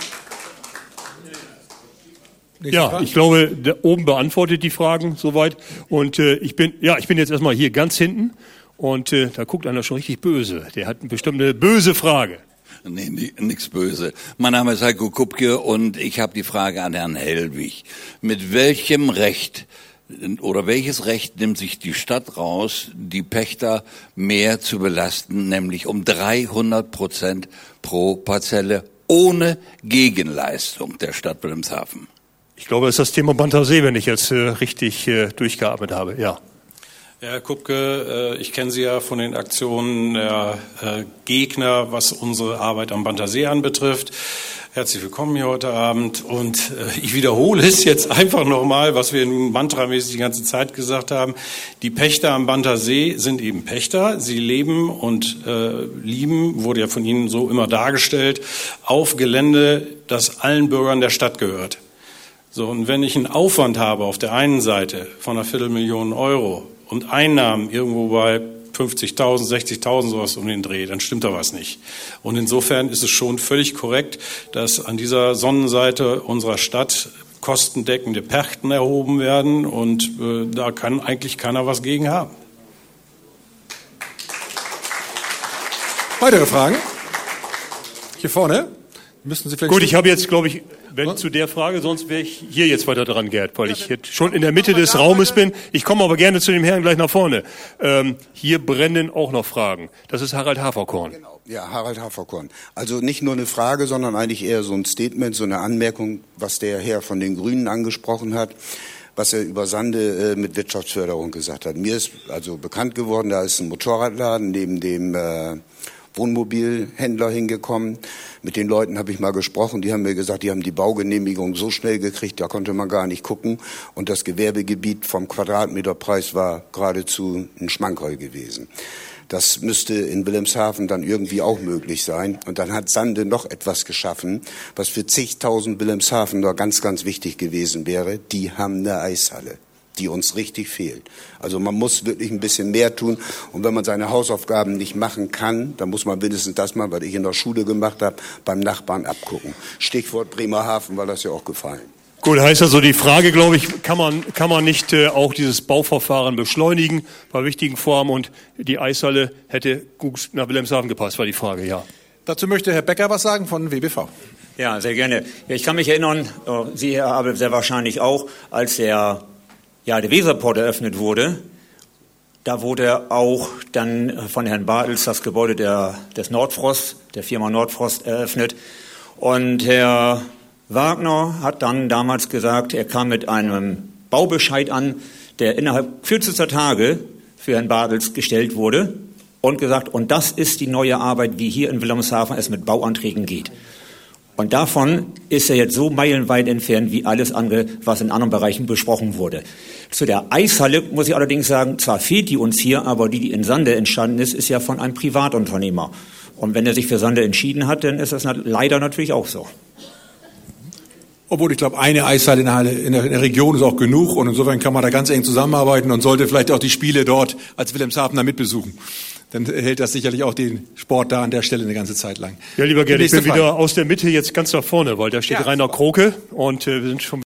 Ja, ich glaube, oben beantwortet die Fragen soweit. Und ich bin jetzt erstmal hier ganz hinten und da guckt einer schon richtig böse. Der hat bestimmt eine böse Frage. Nee, nichts böse. Mein Name ist Heiko Kupke und ich habe die Frage an Herrn Hellwig. Mit welchem Recht oder welches Recht nimmt sich die Stadt raus, die Pächter mehr zu belasten, nämlich um 300% pro Parzelle ohne Gegenleistung der Stadt Wilhelmshaven? Ich glaube, das ist das Thema Bantersee, wenn ich jetzt richtig durchgeatmet habe. Ja. Herr Kupke, ich kenne Sie ja von den Aktionen der Gegner, was unsere Arbeit am Bantersee anbetrifft. Herzlich willkommen hier heute Abend. Und ich wiederhole es jetzt einfach nochmal, was wir nun mantramäßig die ganze Zeit gesagt haben. Die Pächter am Bantersee sind eben Pächter. Sie leben und lieben, wurde ja von Ihnen so immer dargestellt, auf Gelände, das allen Bürgern der Stadt gehört. So, und wenn ich einen Aufwand habe auf der einen Seite von 250.000 Euro und Einnahmen irgendwo bei 50.000, 60.000 sowas um den Dreh, dann stimmt da was nicht. Und insofern ist es schon völlig korrekt, dass an dieser Sonnenseite unserer Stadt kostendeckende Pächten erhoben werden und da kann eigentlich keiner was gegen haben. Weitere Fragen? Hier vorne. Müssen Sie vielleicht Gut, ich habe jetzt, glaube ich, zu der Frage, sonst wäre ich hier jetzt weiter dran, Gerd, weil ich jetzt schon in der Mitte des Raumes bin. Ich komme aber gerne zu dem Herrn gleich nach vorne. Hier brennen auch noch Fragen. Das ist Harald Haferkorn. Genau. Ja, Harald Haferkorn. Also nicht nur eine Frage, sondern eigentlich eher so ein Statement, so eine Anmerkung, was der Herr von den Grünen angesprochen hat, was er über Sande mit Wirtschaftsförderung gesagt hat. Mir ist also bekannt geworden, da ist ein Motorradladen neben dem Wohnmobilhändler hingekommen. Mit den Leuten habe ich mal gesprochen, die haben mir gesagt, die haben die Baugenehmigung so schnell gekriegt, da konnte man gar nicht gucken. Und das Gewerbegebiet vom Quadratmeterpreis war geradezu ein Schmankerl gewesen. Das müsste in Wilhelmshaven dann irgendwie auch möglich sein. Und dann hat Sande noch etwas geschaffen, was für zigtausend Wilhelmshavener ganz, ganz wichtig gewesen wäre. Die haben eine Eishalle, die uns richtig fehlt. Also man muss wirklich ein bisschen mehr tun. Und wenn man seine Hausaufgaben nicht machen kann, dann muss man wenigstens das mal, was ich in der Schule gemacht habe, beim Nachbarn abgucken. Stichwort Bremerhaven, weil das ja auch gefallen. Gut, heißt also die Frage, glaube ich, kann man nicht auch dieses Bauverfahren beschleunigen bei wichtigen Vorhaben, und die Eishalle hätte gut nach Wilhelmshaven gepasst, war die Frage, ja. Dazu möchte Herr Becker was sagen von WBV. Ja, sehr gerne. Ja, ich kann mich erinnern, Sie, Herr Abel, sehr wahrscheinlich auch, als der Weserport eröffnet wurde. Da wurde auch dann von Herrn Bartels das Gebäude der Firma Nordfrost eröffnet. Und Herr Wagner hat dann damals gesagt, er kam mit einem Baubescheid an, der innerhalb kürzester Tage für Herrn Bartels gestellt wurde, und gesagt, und das ist die neue Arbeit, wie hier in Wilhelmshaven es mit Bauanträgen geht. Und davon ist er jetzt so meilenweit entfernt wie alles andere, was in anderen Bereichen besprochen wurde. Zu der Eishalle muss ich allerdings sagen, zwar fehlt die uns hier, aber die in Sande entstanden ist ja von einem Privatunternehmer. Und wenn er sich für Sande entschieden hat, dann ist das leider natürlich auch so. Obwohl, ich glaube, eine Eishalle in der Region ist auch genug, und insofern kann man da ganz eng zusammenarbeiten und sollte vielleicht auch die Spiele dort als Wilhelmshavener mitbesuchen. Dann hält das sicherlich auch den Sport da an der Stelle eine ganze Zeit lang. Ja, lieber Gerd, ich bin wieder aus der Mitte jetzt ganz nach vorne, weil da steht Rainer Kroke, und wir sind schon